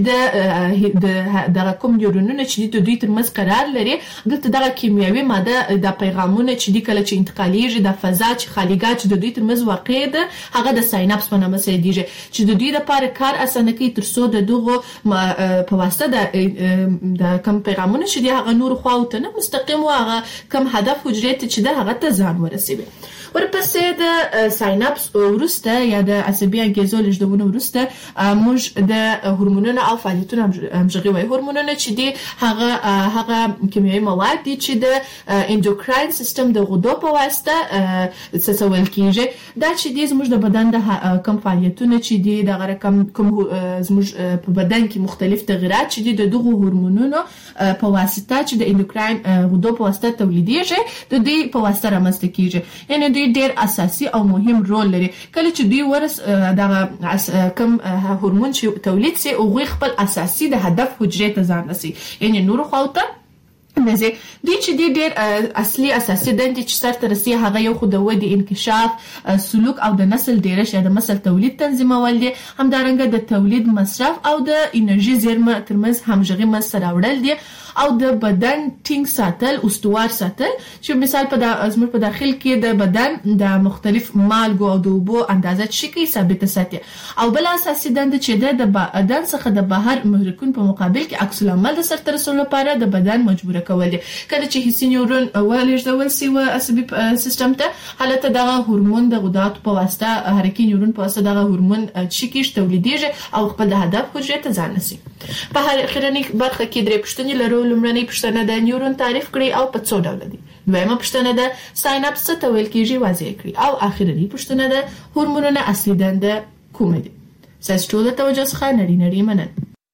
چې د دغه کوم نیورونونه چې د دوی ترمنځ قرار لري دلته دغه کیمیاوي ماده د پیغامونه چې دی کله چې انتقالیږي د فضا چې خالیګاه چې د دوی ترمنځ واقع ده هغه د سایناپس په نامه یادېږي چې د دوی لپاره کار اسانه کوي تر څو د دغه په واسطه د د کوم پیغامونه چې دی هغه نور خواو ته نه مستقیم او هغه کوم هدف حجرې ته چې ده هغه ته ځان ورسوي. ورپسې د سایناپس وروسته یا د عصبي انګیزو لېږدونو وروسته موږ د هورمونونو او فعالیتونو همغږي وایي. هورمونونه چې دي هغه هغه کیمیاوي مواد دي چې د اندوکراین سیستم د غدو په واسطه څڅول کیږي. دا چې دي زموږ د بدن د کوم فعالیتونه چې دي د رقم کوم زموږ په بدن کې مختلف تغیرات چې دي د دغه هورمونونو په واسطه چې د اندوکراین غدو په واسطه تولیدېږي د دې په واسطه رامنځته کیږي. یعنی ډیر اساسي او مهم رول لري. کله چې دوی ورس دغه کوم هورمون چې تولید سي او غوي خپل اساسي د هدف حجرې ته ځان رسي یعنی نور خواوته نزه دوی چې دی ډیر اصلي اساسي دندې چې سر ته رسي هغه یو خو د ودې انکشاف سلوک او د نسل ډیرش یا د نسل تولید تنظیمول دي همدارنګه د تولید مصرف او د انرژي زیرمه ترمنځ همغږي مسره راوړل دي او د بدن ټینګ ساتل استوار ساتل چې مثال په د ازمر په داخل کې د بدن د مختلف مالګو او د اوبو اندازه چې کی ثابت ساتي او بل اساسي دنده چې د بدن څخه د بهر محرکون په مقابل کې عکس العمل د سر ترسول لپاره د بدن مجبور کول دي. کله چې حسي نیورون ولېږدول سي و عصبي سیستم ته حالت دغه هورمون د غدات په واسطه حرکي نیورون په واسطه دغه هورمون چې کیش تولیدېږي او خپل د هدف حجرې ته ځان نسی. په هر اخرنی برخه کې درې پوښتنې لرو. لومړنۍ پوښتنه د نیورون تعریف کړئ او په څو ډول دي. دویمه پوښتنه ده سایناپس څه ته ویل کیږي واضح کړئ او اخرنۍ پوښتنه ده هورمونونه اصلي دنده کومه دي. ستاسو ټول توجه څخه نړۍ نړۍ مننه.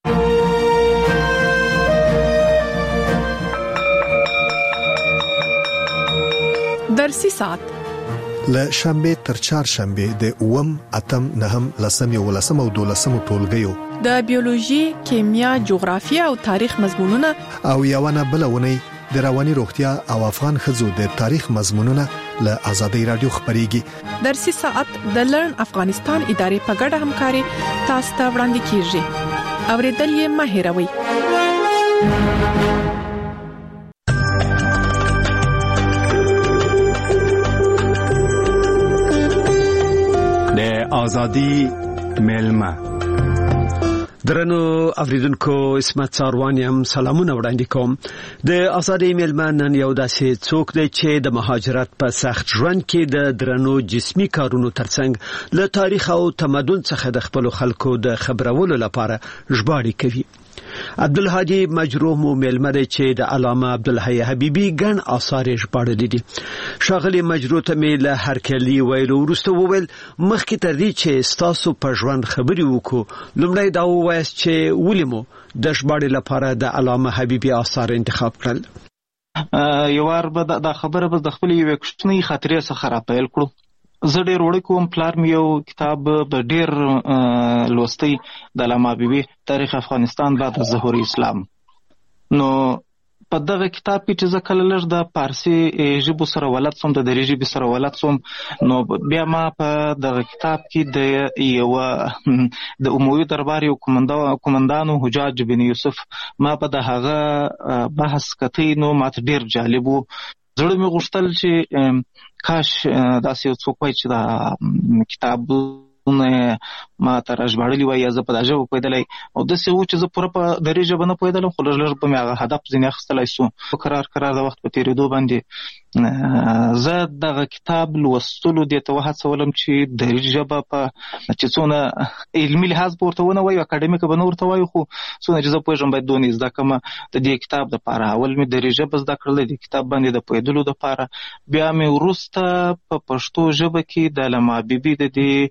درسي ساعت له شنبه تر چهارشنبه د اوم اتم نهم لسم یو لسم او دولسم ټولګیو د بیولوژي، کیمیا، جغرافیه او تاریخ مضمونونه او یوونه بلونه د رواني روغتیا او افغان خزو د تاریخ مضمونونه له آزادۍ رادیو خبريږي. درسي ساعت د لرن افغانستان ادارې په ګډه همکاري تاسو ته وړاندې کیږي. اوریدل یې مه هېروئ. د آزادۍ ملما درنو اوریدونکو اسمت څاروانی هم سلامونه وړاندې کوم. د آزادۍ ملما نن یو داسې څوک دی چې د مهاجرت په سخت ژوند کې د درنو جسمي کارونو ترڅنګ له تاریخ او تمدن څخه د خپل خلکو د خبرولو لپاره ژباړې کوي. عبدالهادي مجروح مو ملما دی چې د علامه عبدالحی حبیبی ګڼ آثار ژباړلي دي. شاغلي مجروح ته مې له هرکلی ویلو وروسته وویل مخکې تر دې چې ستاسو په ژوند خبرې وکړو لومړی دا ووایاست چې ولې مو د ژباړې لپاره د علامه حبیبی آثار انتخاب کړل. یو وار به دا خبره به د خپل یو کوچنی خاطرې څخه راپیل کړو. زه ډېر وړوکی کوم پلار مې یو کتاب به ډېر لوستی د علامه حبیبي تاریخ افغانستان بعد از ظهور اسلام. نو په دغه کتاب کې چې زه کله لږ د فارسي ژبو سره ولد سوم د دري ژبې سره ولد سوم نو بیا ما په دغه کتاب کې د یو د عمومي دربار یو قومندانو حجاج بن یوسف ما په د هغه بحث کتی نو ماته ډېر جالب و. زړه مې غوښتل چې کاش داسې یو څوک وای چې دا کتابونه ما ته راژباړلي وای یا زه په دا ژبه پوهېدلی او داسې و چې زه پوره په دري ژبه نه پوهېدلم خو لږ لږ به مې هغه هدف ځینې اخیستلی سو. قرار قرار د وخت په تېرېدو باندې زه دغه کتاب لوستلو دې ته وهڅولم چې دري ژبه په چې څونه علمي لحاظ به ورته ونه وایو اکاډمیکه به نه ورته وایو خو څونه چې زه پوهېږم باید دونې زده کړمه د دې کتاب دپاره. اول مې دري ژبه زده کړله د کتاب باندې د پوهېدلو دپاره بیا مې وروسته په پښتو ژبه کې د علامه حبیبي د دې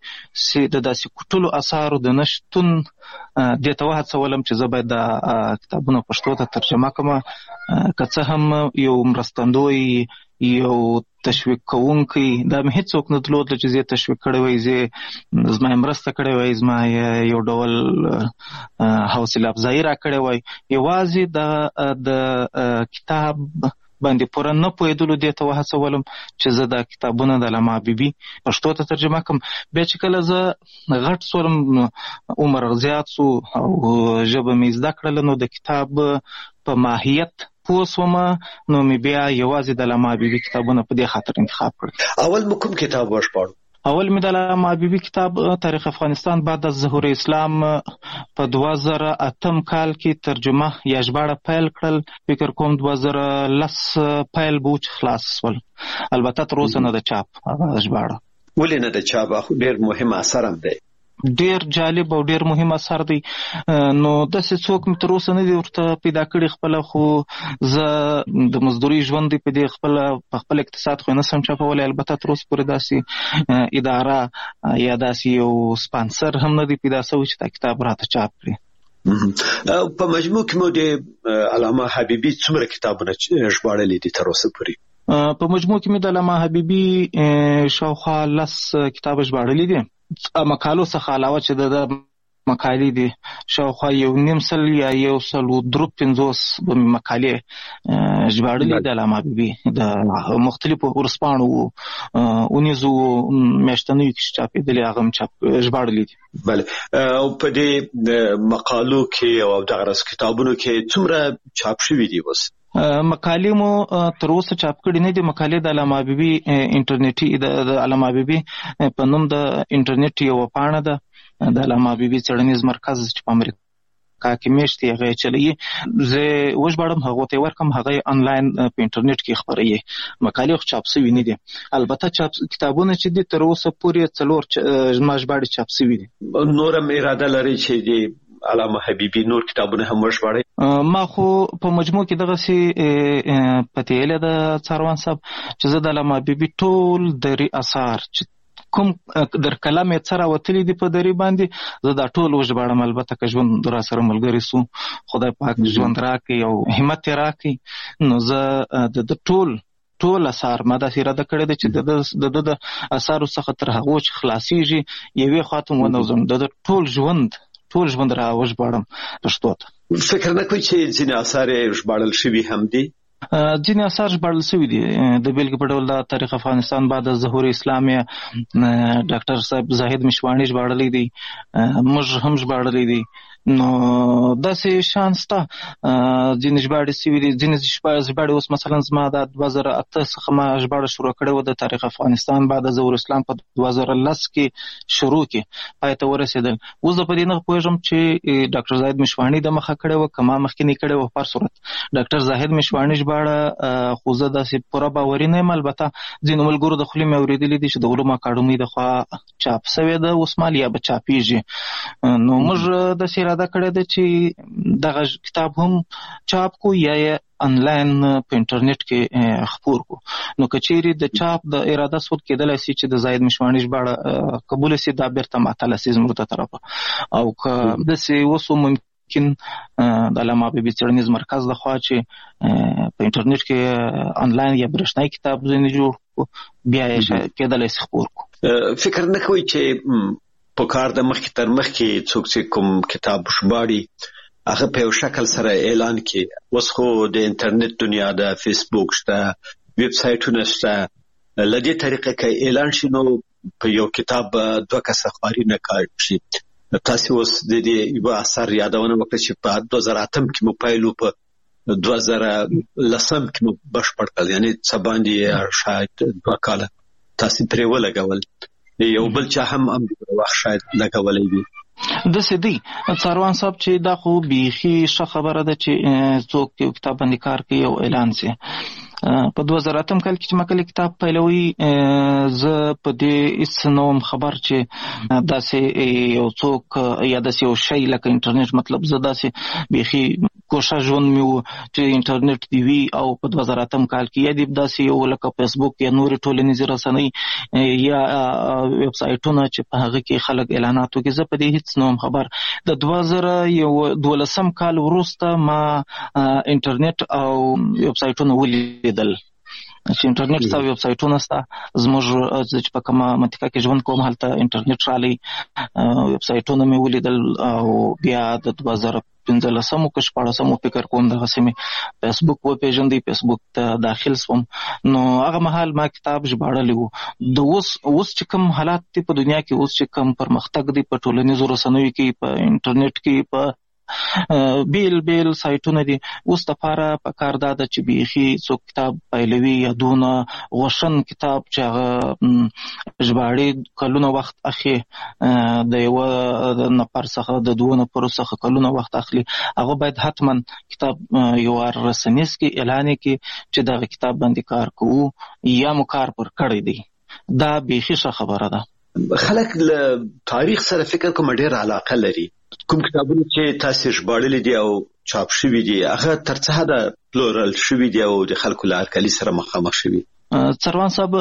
داسې د داسې کوټلو اثارو د نشتون دې ته وهڅولم چې زه باید دا کتابونه پښتو ته ترجمه کړم، که څه هم یو مرستندوی یو تشویق کوونکی دا مې هیڅوک نه درلود چې زه تشویق کړی وای، زه زما مرسته کړی وای، زما یو ډول حوصله افزایی را کړی وای. یوازې د کتاب باندې پوره نه پوهېدلو دې ته وهڅولم چې زه دا کتابونه د علامه حبیبي پښتو ته ترجمه کړم. بیا چې کله زه غټ سولم، عمر زیات سو او ژبه مې زده کړله، نو د کتاب په ماهیت پوه سوم، نو مې بیا یوازې د علامه حبیبي کتابونه په دې خاطر انتخاب کړل. اول مو کوم کتاب وژباړو؟ اول مې د علامه حبیبي کتاب تاریخ افغانستان بعد از ظهور اسلام په دوه زره اتم کال کې ترجمه یا ژباړه پیل کړل. فکر کوم دوه زره لس پیل به چې خلاص شول. البته تر اوسه نه د چاپ هغه ژباړه. ولې نه د چاپ؟ خو ډېر مهم اثر هم دی، ډیر جالب او ډیر مهم اثر دی. نو داسې څوک مې تر اوسه نه دی ورته پیدا کړی خپله، خو زه د مزدوري ژوند دی په دې خپله په خپل اقتصاد خو یې نه سم چاپولی. البته تر اوسه پورې داسې اداره یا داسې یو سپانسر هم نه دی پیدا شوی چې دا کتاب راته چاپ کړي. په مجموع کې مو د علامه حبیبي څومره کتابونه ژباړلي دي تر اوسه پورې؟ په مجموع کې مې د علامه حبیبي شاوخوا لس کتاب ژباړلي دي. مقالو څخه علاوه چې د مقالې دي شاوخوا یو نیم سل یا یو سل و درو پنځوس مقالې ژباړلي د علامه حبیبي د مختلفو ورځپاڼو اونیزو میاشتنیو کې چاپېدلي، هغه هم چاپ ژباړلي دي. بله، او په دې مقالو کې او دغه کتابونو کې څومره چاپ شوي دي اوس؟ مقالې مو تر اوسه چاپ کړي نه دي. مقالې د علامه حبیبي انټرنیټي د علامه حبیبي په نوم د انټرنیټ یوه پاڼه ده، د علامه حبیبي څېړنیز مرکز چې په امریکا کې میشت دی هغه یې چلوي. زه وژباړم، هغو ته یې ورکړم، هغه یې انلاین په انټرنیټ کې خپروي. مقالې خو چاپ شوي نه دي. البته چاپ کتابونه چې دي تر اوسه پورې څلور زما ژباړې چاپ شوي دي. نور هم اراده لري چې د علامه حبیبي نور کتابونه هم وژباړئ؟ ما خو په مجموع کې دغسې پتې ایله ده څاروان صاحب چې زه د علامه حبیبي ټول دري اثار چې کوم در کلام یې څه راوتلي دي په دري باندې زه دا ټول وژباړم. البته که ژوند راسره ملګری سو، خدای پاک ژوند راکړي او همت یې راکړي، نو زه د ټول ټول اثار ما داسې اراده کړې ده چې د ده د اثارو څخه تر هغو چې خلاصېږي یوې خوا ته ونوځم، د ده ټول ژوند ټول ژوند را وژباړم پښتو ته. فکر نه کوئ چې ځینې اثار یې ژباړل شوي هم دي؟ ځینې اثار ژباړل شوي دي. د بېلګې په ډول د تاریخ افغانستان بعد از ظهور اسلام یې ډاکټر صاحب زاهد مشواڼي ژباړلی دی، موږ هم ژباړلی دی. نو داسې شان شته، ځینې ژباړې شوي دي، ځینې ژباړې اوس مثلا زما د دوه زره اته څخه ما ژباړه شروع کړې وه د تاریخ افغانستان بعد از ظهور اسلام په دوه زره لس کې شروع کې پای ته ورسېدل. اوس زه په دې نه پوهېږم چې ډاکټر زاهد مشواڼي د مخه کړې وه که ما مخکې کړې وه. په هر صورت ډاکټر زاهد مشواڼي ژباړه خو زه داسې پوره باوري نه یم. البته ځینو ملګرو د خولې مې اورېدلي دي چې د علومو اکاډمۍ د خوا چاپ شوې ده اوس مهال یا به چاپېږي. نو موږ داسې اراده کړې ده چې دغه کتاب هم چاپ کو یا یې انلاین په انټرنیټ کې خپور کو. نو که چیرې د چاپ د اراده سود کېدلی سي چې د زاهد مشواڼي ژباړه قبوله سي، دا بیرته معطله سي زموږ د طرفه، او که داسې اوس ممکن د علامه حبیبي څېړنیز مرکز د خوا چې په انټرنیټ کې انلاین یا برېښنایي کتاب ځینې جوړ کو بیا یې کېدلی سي خپور کو. فکر نه کوئ چې په کار د مخکې تر مخکې څوک چې کوم کتاب ژباړي هغه په یو شکل سره اعلان کړي؟ اوس خو د انټرنیټ دنیا ده، فیسبوک شته، ویب سایټونه شته، له دې طریقې که اعلان شي نو په یو کتاب دوه کسه خواري نه کار شي. تاسو اوس د دې یو اثر یادونه وکړه چې په دوه زره اتم کې مو پیل وکړ، دوه زره لسم کې مو بشپړ کړ، یعنی څه باندې شاید دوه کاله تاسو پرې ولګول. یو بل چا هم هم د وخت شاید لګولی وي. داسې دی څاروان صاحب چې دا خو بیخي ښه خبره ده چې څوک یو کتاب باندې کار کوي او اعلان سي. په دوه زره اتم کال کې چې مکل کتاب پیلوي زه په دې هیڅ نوم خبر چې داسې یو څوک یا داسې یو شی لکه انټرنیټ مطلب زه داسې بیخي کوشش ژوند مې و چې انټرنیټ دی وي او په دوه زره اتم کال کې یا دې داسې یو لکه فیسبوک یا نورې ټولنیزې رسنۍ یا ویب سایټونه چې په هغه کې خلک اعلانات وکړي زه په دې هیڅ نوم خبر. د دوه زره یو دولسم کال وروسته ما انټرنیټ او ویب سایټونه ولیدل چې انټرنیټ ستا ویب سایټونه ستا زموږ چې په کومه منطقه کې ژوند کوم هلته انټرنیټ رالی ویب سایټونه مې ولیدل او بیا د دوه زره پنځلسمو که شپاړسمو فکر کوم دغسې مې فیسبوک وپېژندی فیسبوک ته داخل سوم نو هغه مهال ما کتاب ژباړلی و. د اوس اوس چې کوم حالات دي په دنیا کې اوس چې کوم پرمختګ دی په ټولنیزو رسنیو کې په انټرنیټ کې په بیل بیل سایټونه دي اوس دپاره پکار دا ده چې بیخي څوک کتاب پیلوي یا دونه غوښن کتاب چې هغه ژباړي کلونه وخت اخلي د یوه نفر څخه د دوه نفرو څخه کلونه وخت اخلي هغه باید حتما کتاب یوه رسنیز کې اعلان کړي چې دغه کتاب باندې کار کوو یا مو کار پر کړی دی دا بیخي ښه خبره ده. خلک له تاریخ سره فکر کوم ډېر علاقه لري کوم کتابونه چې تاسو ژباړلي دي او چاپ شوي دي هغه تر څه حده پلورل شوي دي او د خلکو له هرکلي سره مخامخ شوي؟ څروان صاحب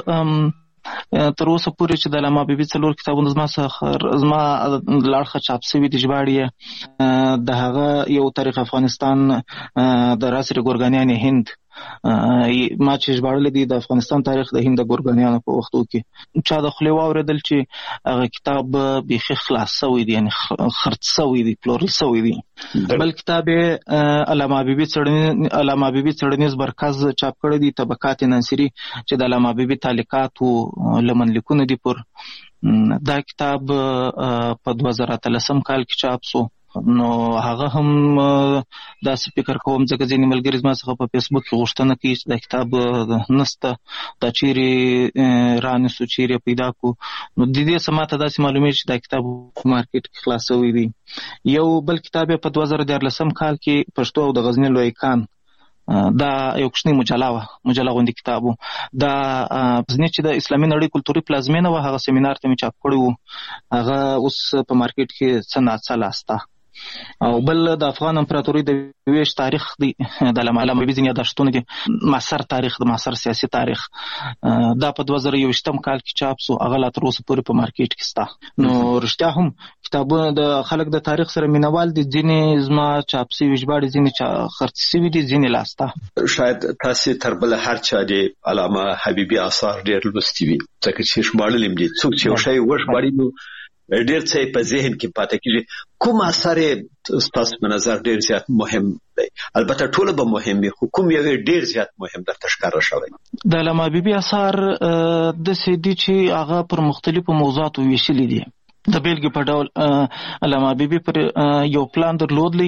تر اوسه پورې چې د علامه حبیبي څلور کتابونه زما څخه زما له اړخه چاپ شوي دي ژباړي د هغه یو تاریخ افغانستان د راسر ګورګانیان هند ما چې ژباړلی دی د افغانستان تاریخ د هند د ګورګانیانو په وختو کې چا د خولې واورېدل چې هغه کتاب بیخي خلاص شوی دی یعنې خرڅ شوی دی پلورل شوی دی. بل کتاب یې علامه حبیبي څېړنیز علامه حبیبي څېړنیز مرکز چاپ کړی دی طبقات ناصري چې د علامه حبیبي تعلیقاتو لمنلیکونه دي پر دا کتاب په دوه زره اتلسم کال کې چاپ شو نو هغه هم داسې فکر کوم ځکه ځینې ملګري زما څخه په فیسبوک کې غوښتنه کوي چې دا کتاب نسته دا چیرې رانیسو چیرې پیدا کو نو د دې څه ماته داسې معلومېږي چې دا کتاب په مارکیټ کې خلاص شوی دی. یو بل کتاب یې په دوه زره دیارلسم کال کې پښتو او د غزني لوی کان دا یو کوچنی مجله وه مجله غوندې کتاب و دا غزني چې د اسلامي نړۍ کلتوري پلازمینه وه هغه سیمینار ته مې چاپ کړی و هغه اوس په مارکیټ کې څه ناڅه لاسته او بل د افغان امپراتورۍ د ویش تاریخ دی د علامه حبیبي ځینې یادښتونه دي معاصر تاریخ د معاصر سیاسي تاریخ دا په دوه زره یوویشتم کال کې چاپ شو هغه لا تر اوسه پورې په مارکیټ کې شته. نو رښتیا هم کتابونه د خلک د تاریخ سره مینوال دي ځینې زما چاپ شوي ژباړې ځینې خرڅ شوي دي ځینې لاسته. شاید تاسې تر بله هر چا د علامه حبیبي آثار ډېر لوستي وي ځکه چې ژباړلي هم دي څوک چې یو شی وژباړي نو ډېر څه په ذهن کې پاتې کېږي. کوم اثر ستاسو په نظر ډېر زیات مهم دی؟ البته ټول به مهم وي خو کوم یو ډېر زیات مهم درته ښکاره شوی؟ د علامه حبیبي اثار داسې دي چې هغه پر مختلفو موضوعاتو ویشلي دي. د بیلګې په ډول علامه حبیبي پر یو پلان درلودلی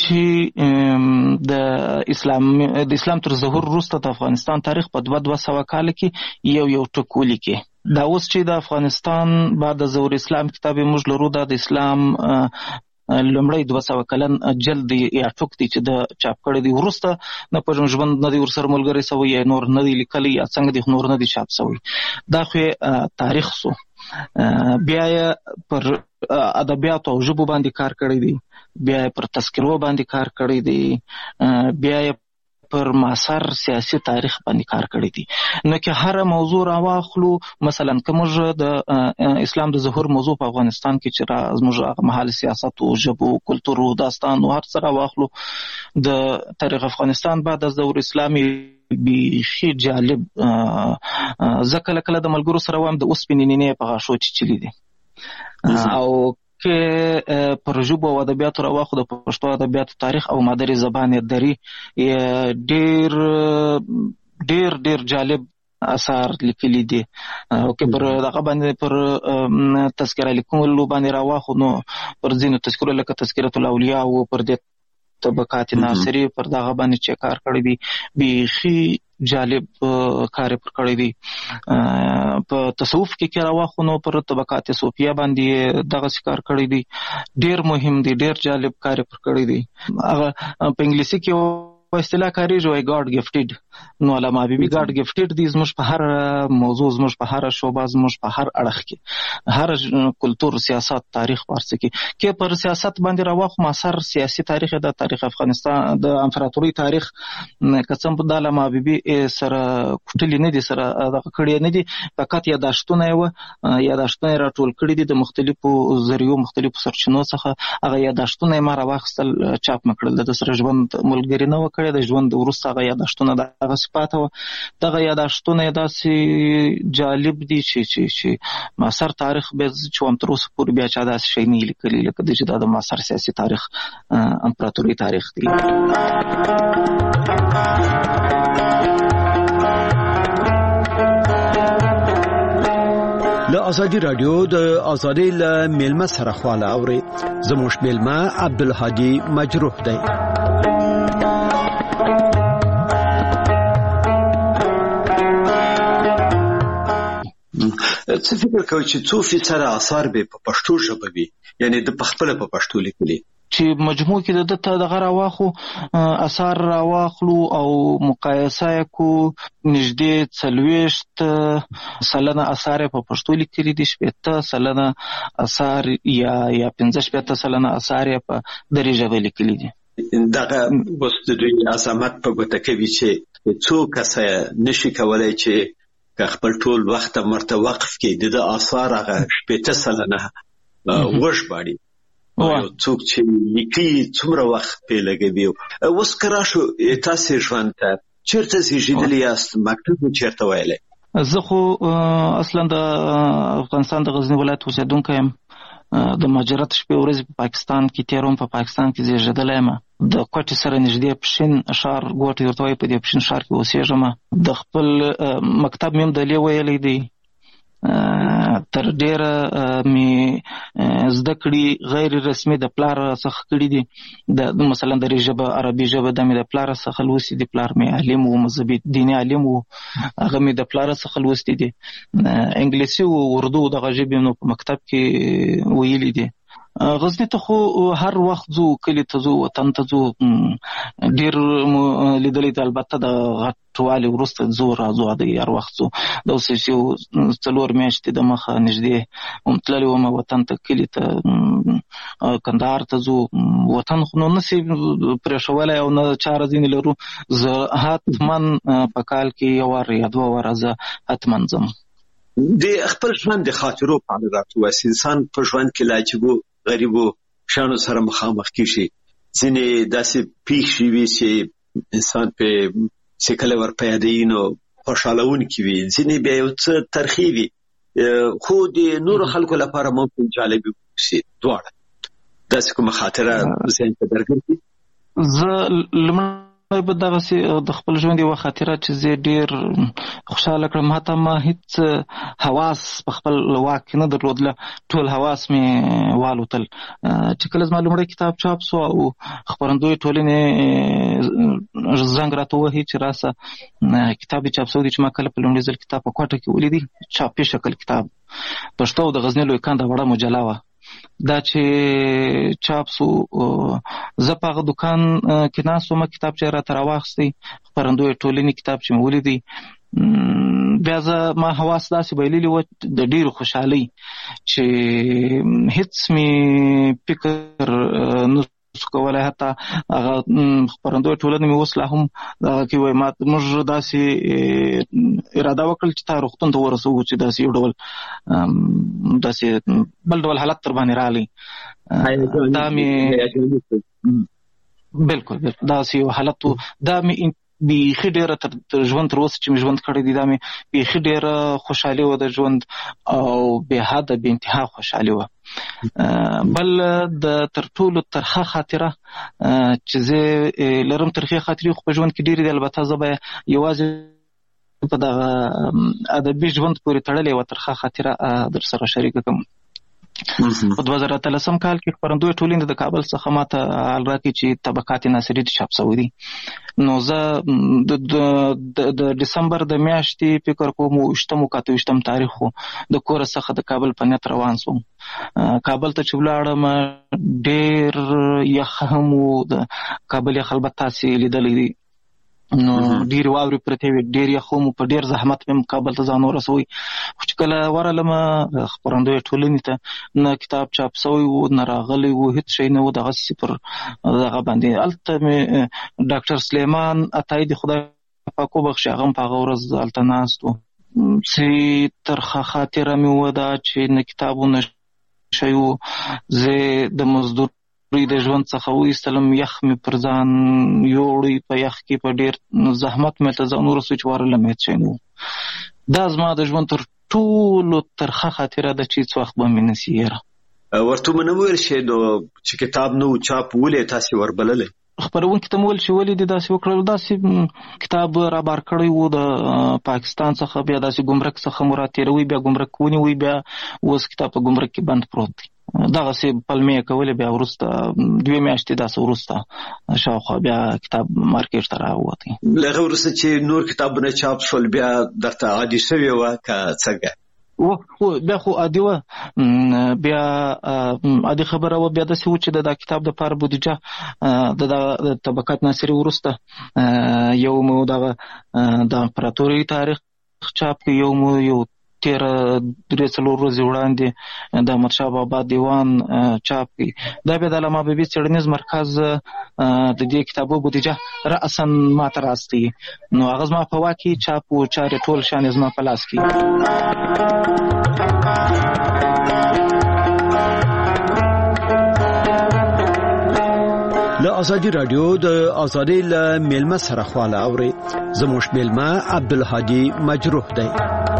چې د اسلام د اسلام تر ظهور وروسته د افغانستان تاریخ په دوه دوه سوه کال کې یو یو ټک ولیکي. دا اوس چې د افغانستان بعد د ظهور اسلام کتاب موږ لرو دا د اسلام لومړی دوه سوه کلن جلد یا ټوک دی چې د چاپ کړی دی وروسته نه پوهېږم ژوند نه دی ورسره ملګری شوی یا نور نه دی لیکلی یا څنګه دی نور نه دی چاپ شوی دا خو تاریخ سو. بیا یې پر ادبیاتو او ژبو باندې کار کړی دی بیا یې پر تذکرو باندې کار کړی دی بیا یې پر معاصر سیاسي تاریخ باندې کار کړی دی. نو که هر موضوع راواخلو مثلا که موږ د اسلام د ظهور موضوع په افغانستان کې چې را زموږ هغه مهال سیاست او ژبو کلتور او داستان او هر څه راواخلو د تاریخ افغانستان بعد از ظهور اسلامي بیخي جالب زه کله کله د ملګرو سره وایم د اوسپنې نینې په غاښو چیچلي دي او که پر ژبو او ادبیاتو راواخلو د پښتو ادبیاتو تاریخ او مادري زبان دري ډېر ډېر ډېر جالب اثار لیکلي دي او که پر دغه باندې پر تذکره لیکلو باندې راواخلو نو پر ځینو تذکرو لکه تذکرة الاولیاء او پر دې طبقات ناصري پر دغه باندې چې کار کړی دی بیخي جالب کار پر کړی دی. په تصوف کې کې راواخلو نو پر طبقات صوفیه باندې دغه کار کړی دی ډېر مهم دی ډېر جالب کار پر کړی دی. هغه په انګلیسي کې په اصطلاح کاریږي وای ګاډ ګفټډ نو علامه حبیبي ګاډ گفټډ دي زموږ په هر موضوع زموږ په هر شوبه زموږ په هر اړخ کې هر کلتور سیاست تاریخ ورڅ کې کې پر سیاست باندې راوخ مسر سیاسي تاریخ د تاریخ افغانستان د امپراتوري تاریخ قسم په د علامه حبیبي سره کوټلی نه دي سره د کړي نه دي فقط یاداشتونه یو یاداشتونه راټول کړي دي د مختلفو ذریعو مختلفو سرچینو څخه هغه یاداشتونه ما راوخستل چاپ مکړل د سره ژوند ملګری نه وکړي د ژوند ورسته هغه یاداشتونه دغه صفات و دغه یاداشتونه داسې جالب دي چې چې چې مسر تاریخ به چې هم تر اوسه پورې بیا چا داسې شی نه لیکلی لکه د چې د مسر سیاسي تاریخ امپراتوري تاریخ دی. له ازادي رادیو د ازادي له میلمه سره خواله اوري زموږ میلمه عبدالهادي مجروح دی. څه فکر کوي چې څو فیصد آثار به په پښتو ژبه وي یعنی د پخپله په پښتو لیکلي چې مجموع کې د ته دغه راواخو اثار راواخلو او مقایسه کو نږدې څلوېښت سلنه اثار په پښتو لیکلي دي شپېته سلنه اثار یا یا پنځه شپېته سلنه اثار په دري ژبه لیکلي دي. دغه اوس د دوی عظمت په ګوته کوي چې څو کسه نشي کولای چې خپل ټول وخت مرته وقف کې د آثار هغه شپېته سلنه وژباړي او څوک چې لیکي څومره وخت په لګوي. اوس کرا شو تاسو ژوند ته چیرته زیږیدلی یاست مکتب چیرته وایلی؟ زه خو اصلا د افغانستان د غزنی ولایت اوسیدونکی یم. د مهاجرت شپې ورځې په پاکستان کې تیروم په پاکستان کې زیږیدلی یم. د کوټې سره نږدې پښین ښار ګوټ ورته وایي په دې پښین ښار کې اوسېږم. د خپل مکتب مې هم دلې ویلی دی. تر ډیره مې زده کړي غیر رسمي د پلار څخه کړي دي د مثلا دري ژبه عربي ژبه د مې د پلار څخه لوستي دي. پلار مې عالم و مذهبي دیني عالم و هغه مې د پلار څخه لوستي دي. انګلیسي او اردو دغه ژبې نو په مکتب کې ویلي دي. غزنی ته خو هر وخت ځو کلي ته ځو وطن ته ځو ډېر لیدلی ته البته د غټوالي وروسته ځو راځو د هر وخت ځو د اوس یو څلور میاشتې د مخه نږدې هم تللی وم وطن ته کلي ته کندهار ته ځو وطن خو نو نسي پرېښولی او نه چاره ځینې لرو. زه حتما په کال کې یو وار یا دوه واره زه حتما ځم. د خپل ژوند د خاطرو په اړه راته وایي. انسان په ژوند کې لا عجیبو غریبو شیانو سره مخامخ کیږي. ځینې داسې پیښې وي چې انسان په چې کله ورپه یادوي نو خوشحالونکي وي، ځینې بیا یو څه ترخې وي، خو د نورو خلکو لپاره ممکن جالبې وشي. دواړه داسې کومه خاطره ذهن ته درګرځي؟ زه لومړی به دغسې د خپل ژوند یوه خاطره چې زه ډېر خوشحاله کړم. حتی ما هېڅ حواس په خپل واک کې نه درلودله، ټول حواس مې والوتل. چې کله زما لومړی کتاب چاپ سو او خپرندوی ټولنې زنګ راته ووهي چې راسه کتاب یې چاپ سوی دی، چې ما کله په لومړي ځل کتاب په کوټه کې ولیدی، چاپي شکل کتاب پښتو او د غزني لوی کان د وړه مجله وه. دا چې چاپ سو زه په هغه دوکان کې ناست وم، کتاب چې راته راواخیستی خپرندوی ټولنې کتاب چې مې ولیدی، بیا زه ما حواس داسې بایللي وه د ډېرې خوشحالۍ چې هېڅ مې فکر نه سو کولی. حتی هغه خپرندوی ټولنه مې اوس لا هم دغه کې وایي ما موږ داسې اراده وکړل چې تا روغتون ته ورسوو چې داسې یو ډول داسې بل ډول حالت در باندې راغلی. دا مې بلکل داسې یو حالت و. دا مې بیخي ډېره تر ژوند تر اوسه چې مې ژوند کړی دی دا مې بیخي ډېره خوشحالي وه د ژوند او بې حده بې انتها خوشحالي وه. بل د تر ټولو ترخه خاطره چې زه لرم، ترخې خاطرې خو په ژوند کې ډېرې دي، البته زه به یوازې په دغه ادبي ژوند پورې تړلې یوه ترخه خاطره در سره شریکه کړم. په دوه زره اتلسم کال کې خپرندوی ټولنې د کابل څخه ماته حال راکړي چې طبقات ناصري چاپ شوی دي. نو زه د ډسمبر د میاشتې فکر کوم اوویشتم او اته ویشتم تاریخ د کوره څخه د کابل په نیت روان سوم. کابل ته چې ولاړم ډېر یخ هم و، د کابل یخ البته تاسې لیدلی دی نو ډیر واوري پرته وي ډیر خو مو په ډیر زحمت په مقابل ته ځان ورسوي چې کله ورلم خبرندوی ټولنې ته نه کتاب چاپ شوی و نه راغلی و هیڅ شي نه و دغه صفر دغه باندې الته ډاکټر سلیمان عطایی د خدای پاکو بخښي هغه په هغه ورځ الته ناست و چې ترخه خاطره مې و دا چې نه کتابونه شي و زه د مزدور د ژوند څخه وایستلم یخ مې پر ځان یوړی په یخ کې په ډیر زحمت مې ته ځان ورسوي چې ورلم هېڅ شی نه و دا زما د ژوند تر ټولو ترخه خاطره ده چې هېڅ وخت به مې نسي هېره ورته مو نه ویل شي نو چې کتاب نه و چاپ ولې تاسې وربللی خپرونکي ته مو ویل چې ولې دې داسې وکړل داسې کتاب رابار کړی و د پاکستان څخه بیا داسې ګمرک څخه مو راتېروي بیا ګمرک ونیوي بیا اوس کتاب په ګمرک کې بند پروت دی دغسې پلمې کولې بیا وروسته دوې میاشتې داسې وروسته شاوخوا بیا کتاب مارکېټ ته راووتی له هغه وروسته چې نور کتابونه چاپ شول بیا درته عادي شوې وه که څنګه و بیا خو عادي وه بیا عادي خبره وه بیا داسې و چې د دا کتاب دپاره بودیجه د دغه طبقات ناصري وروسته یو مو دغه د امپراتورۍ تاریخ چاپ کړي یو مو یو تیره درې څلور ورځې وړاندې د احمدشاه بابا دیوان چاپ کړي دا بیا د علامه حبیبي څېړنیز مرکز د دې کتابو بودیجه رأسا ما ته راستي نو هغه زما په واک کې چاپ و چارې ټول شان زما په لاس کې له ازادي رادیو د ازادي له میلمه سره خواله اوري زموږ میلمه عبدالهادي مجروح دی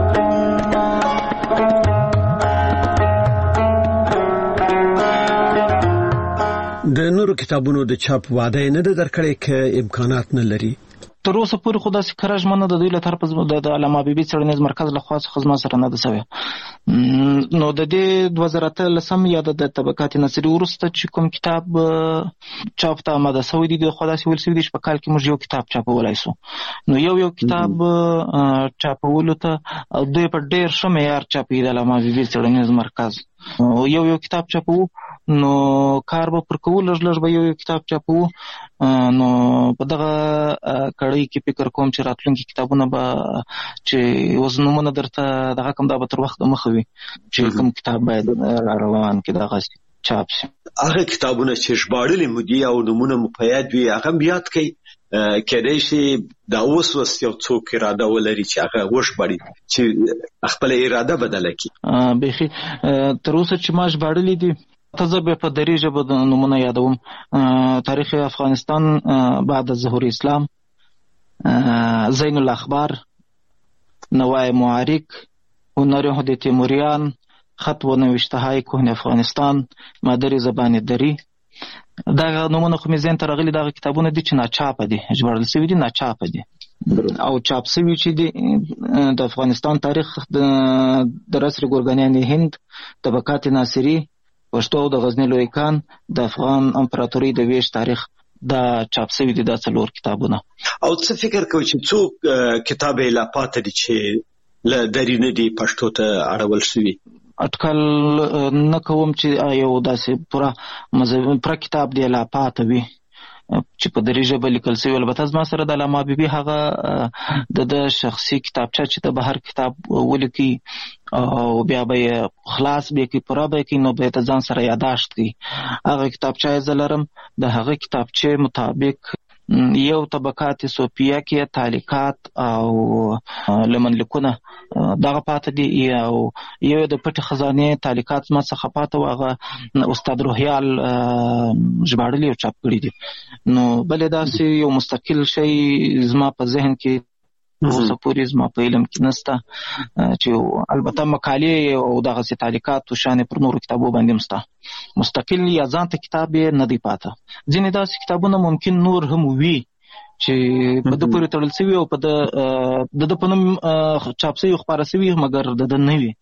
د نورو کتابونو د چاپ وعده نه ده درکړې چې امکانات نه لري تر اوسه پورې خو داسې کره ژمنه د دوی له طرفه د علامه حبیبي څېړنیز مرکز له خوا څخه زما سره نه ده سوې نو د دې دوه زره اتلسم یا د طبقات ناصري وروسته چې کوم کتاب چاپ ته آماده سوی دی د خوا داسې ویل سوي دي چې په کال کې موږ یو کتاب چاپولی سو نو یو یو کتاب چاپولو ته دوی په ډېر ښه معیار چاپوي د علامه حبیبي څېړنیز مرکز یو یو کتاب چاپو نو کار به پر کوو لږ لږ به یو یو کتاب چاپو نو په دغه کړۍ کې فکر کوم چې راتلونکي کتابونه به چې اوس نومونه درته دغه کوم دا به تر وخته مخه وي چې کوم کتاب باید روان کې دغه چاپ شي هغه کتابونه چې ژباړلي مو دي او نومونه مو په یاد وي هغه هم یاد کړئ کېدای شي دا اوس اوس یو څوک اراده ولري چې هغه وژباړي چې خپله اراده بدله کړي بیخي تر اوسه چې ما ژباړلي دي ته زه به په دري ژبه د نومونه یادوم تاریخ افغانستان بعد ظهور اسلام زین الاخبار نوای معارک هنر هد تیموریان خط و نوشته های کهن افغانستان مادر زبان دری دا نومونه خو مې ذهن ته راغلي دغه کتابونه دي چې ناچاپه دي ژباړل سوي دي ناچاپه دي او چاپ سوي چې دي د افغانستان تاریخ د رسر ګورګانیان هند طبقات ناصري پښتو او د غزنی لوی کان د افغان امپراتورۍ د ویش تاریخ دا چاپ سوي دي دا څلور کتابونه او څه فکر کوي چې څوک کتاب یې لا پاته دي چې له دري نه دي پښتو ته اړول شوي اټکل نه کوم چې یو داسې پوره مذهبي پوره کتاب دی لا پاته وي چې په دري ژبه لیکل سوی البته زما سره د علامه حبیبي هغه د د شخصي کتابچه چې د بهر کتاب ولیکي او بیا به یې خلاص به یې پوره به یې نو به یې ځان سره یاداشت کړي هغه کتابچه یې زه لرم د هغه کتابچې مطابق یو طبقات صوفیه کې تعلیقات او لمنلیکونه دغه پاته دي او یو د پټ خزانه تعلیقات ما څخه پاته واغه استاد روحیال ژباړلي او چاپ کړي دي نو بلې داسې یو مستقل شی زما په ذهن کې اوسه پورې زما په علم کې نسته چې البته مقالې او دغه تعلیقات او شان پر نورو کتابو باندې مسته مستقل یا ځان ته کتاب نه دی پاته ځینې داسې کتابونه ممکن نور هم وي چې په د پورې تړل سوي او په د د په نوم چاپ سوي خپاره سوي مګر د د نه وي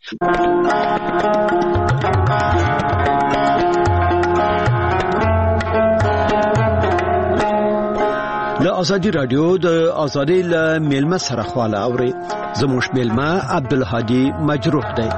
له ازادي رادیو د ازادي له میلمه سره خواله اوري زموږ میلمه عبدالهادي مجروح دی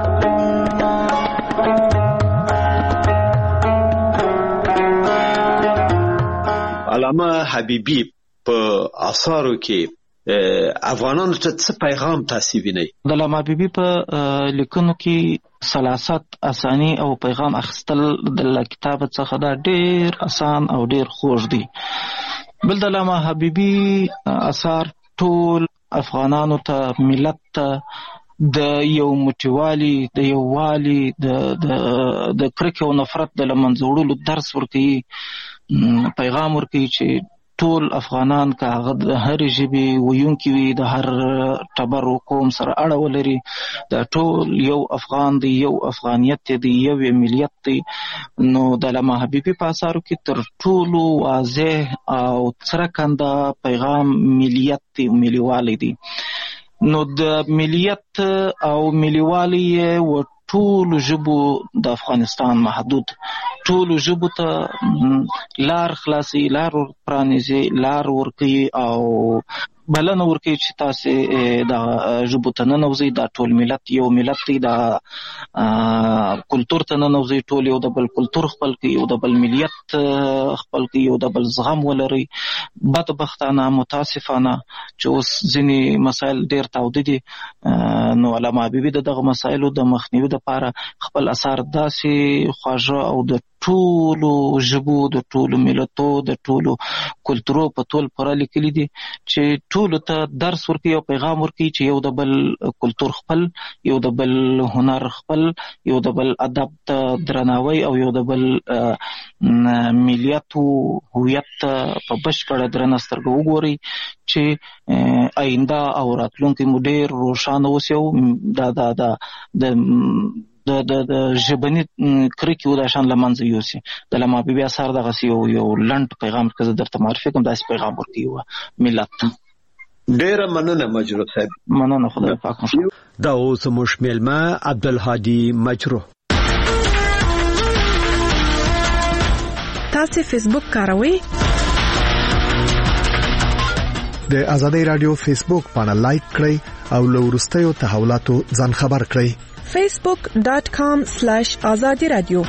علامه حبیبي په آثارو کې افغانانو ته څه پیغام تاسو وینئ؟ د علامه حبیبي په لیکنو کې سلاست اسانی او پیغام اخیستل د کتاب څخه دا ډیر آسان او ډیر خوږ دي. بل د علامه حبیبي اثار ټول افغانانو ته، ملت ته د یو موټیوالي، د یو والی، د د د کرکې او نفرت د لمنځه وړلو درس ورکوي، پیغام ورکوي چې ټول افغانان که هغه د هر ژبې ویونکي وي، د هر ټبر و قوم سره اړه ولري، د ټول یو افغان دی، یو افغانیت دی، یو ملیت دی. نو د علامه حبیبي په اثارو کې تر ټولو واضح او څرګند پیغام ملیت دی، ملیوالی دی. نو د ملیت او ملیوالی و ټول ژبو د افغانستان محدود، ټول ژبو ته لار خلاصي، لار پرانیزي، لار ورکوي او بلنه ورکوي چې تاسې د ژبو ته ننوځئ. دا ټول ملت یو ملت دی، دا کلتور ته ننوځئ، ټول یو د بل کلتور خپل کړئ، یو د بل ملیت خپل کړئ، یو د بل زغم ولرئ. بدبختانه متاسفانه چې اوس ځینې مسایل ډېر تاوده دي، نو علامه حبیبي د دغه مسایلو د مخنیوي دپاره خپل اثار داسې خواږه او د ټولو ژبو، د ټولو ملتو، د ټولو کلتورو په ټول پوره لیکلي دي چې ټولو ته درس ورکوي او پیغام ورکوي چې یو د بل کلتور خپل، یو د بل هنر خپل، یو د بل ادب ته درناوی او یو د بل ملیت او هویت ته په بشپړه درنه سترګه وګورئ چې آینده او راتلونکی مو ډېر روښانه اوسي او دا دا دا د د د د ژبني کرکې او دا شان له منځه یوسي. د علامه حبیبي اثار دغسې یو یو لنډ پیغام که زه درته معرفي کړم، داسې پیغام ورکوي ملت ته. ډیره مننه مجروح صاحب. مننه، خدای پاک مو. دا اوس موږ میلمه عبدالهادي مجروح. تاسو فیسبوک کاروئ؟ د ازادي رادیو فیسبوک باندې لایک کړئ او له وروستیو تحولاتو ځان خبر کړئ. facebook dot com slash azadi radio.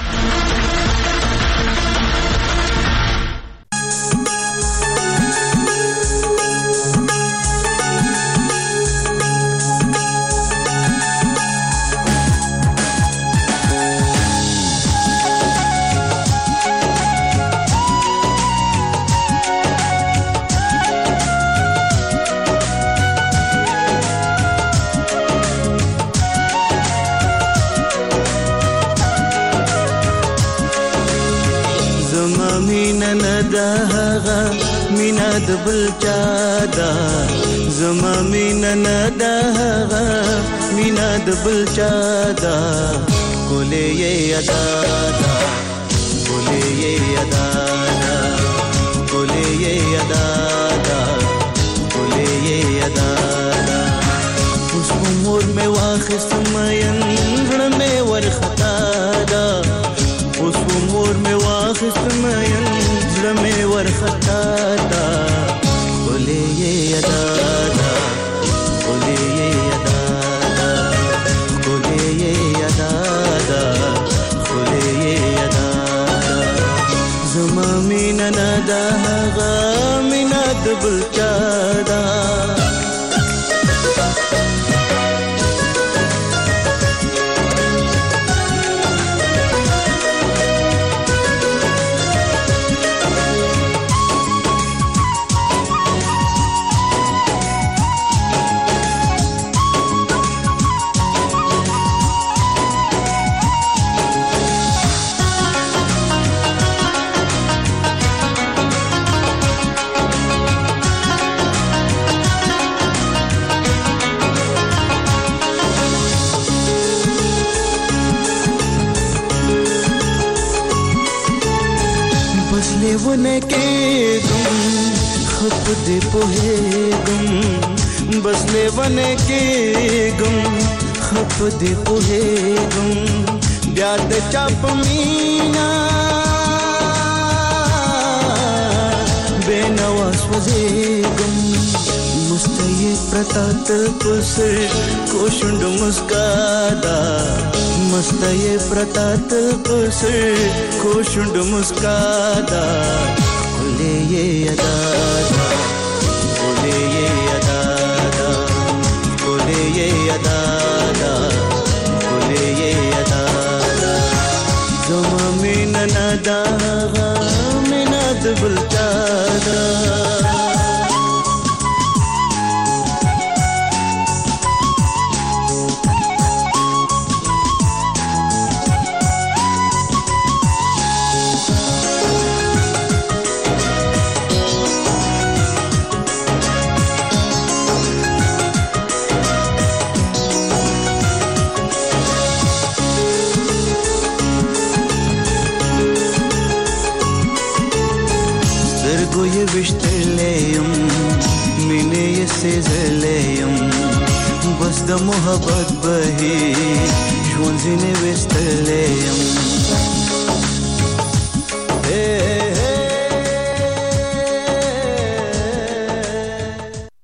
د بل چا دا زما مینا نه دا مینا د بل چا دا کولې یې ادا دا کولې یې ادا دا کولې یې ادا دا کولې یې ادا دا اوس عمر مې واخست مېن غړ مې ورختا دا اوس عمر مې واخست مېن غړ مې ورختا دا लेवने के गुम खप दे पोहे गुम बस लेवने के गुम खप दे पोहे गुम ब्याद चाप मीना बेनवास वजे गुम मुस्तये प्रतात कुसर कोशुंड मुस्कादा मस्तये प्रतात कुसर कोशुंड मुस्कादा खुले ये अदादा وشتلیم مینه یې سېزلیم بس د محبت بهي ژوند ځینې وستلیم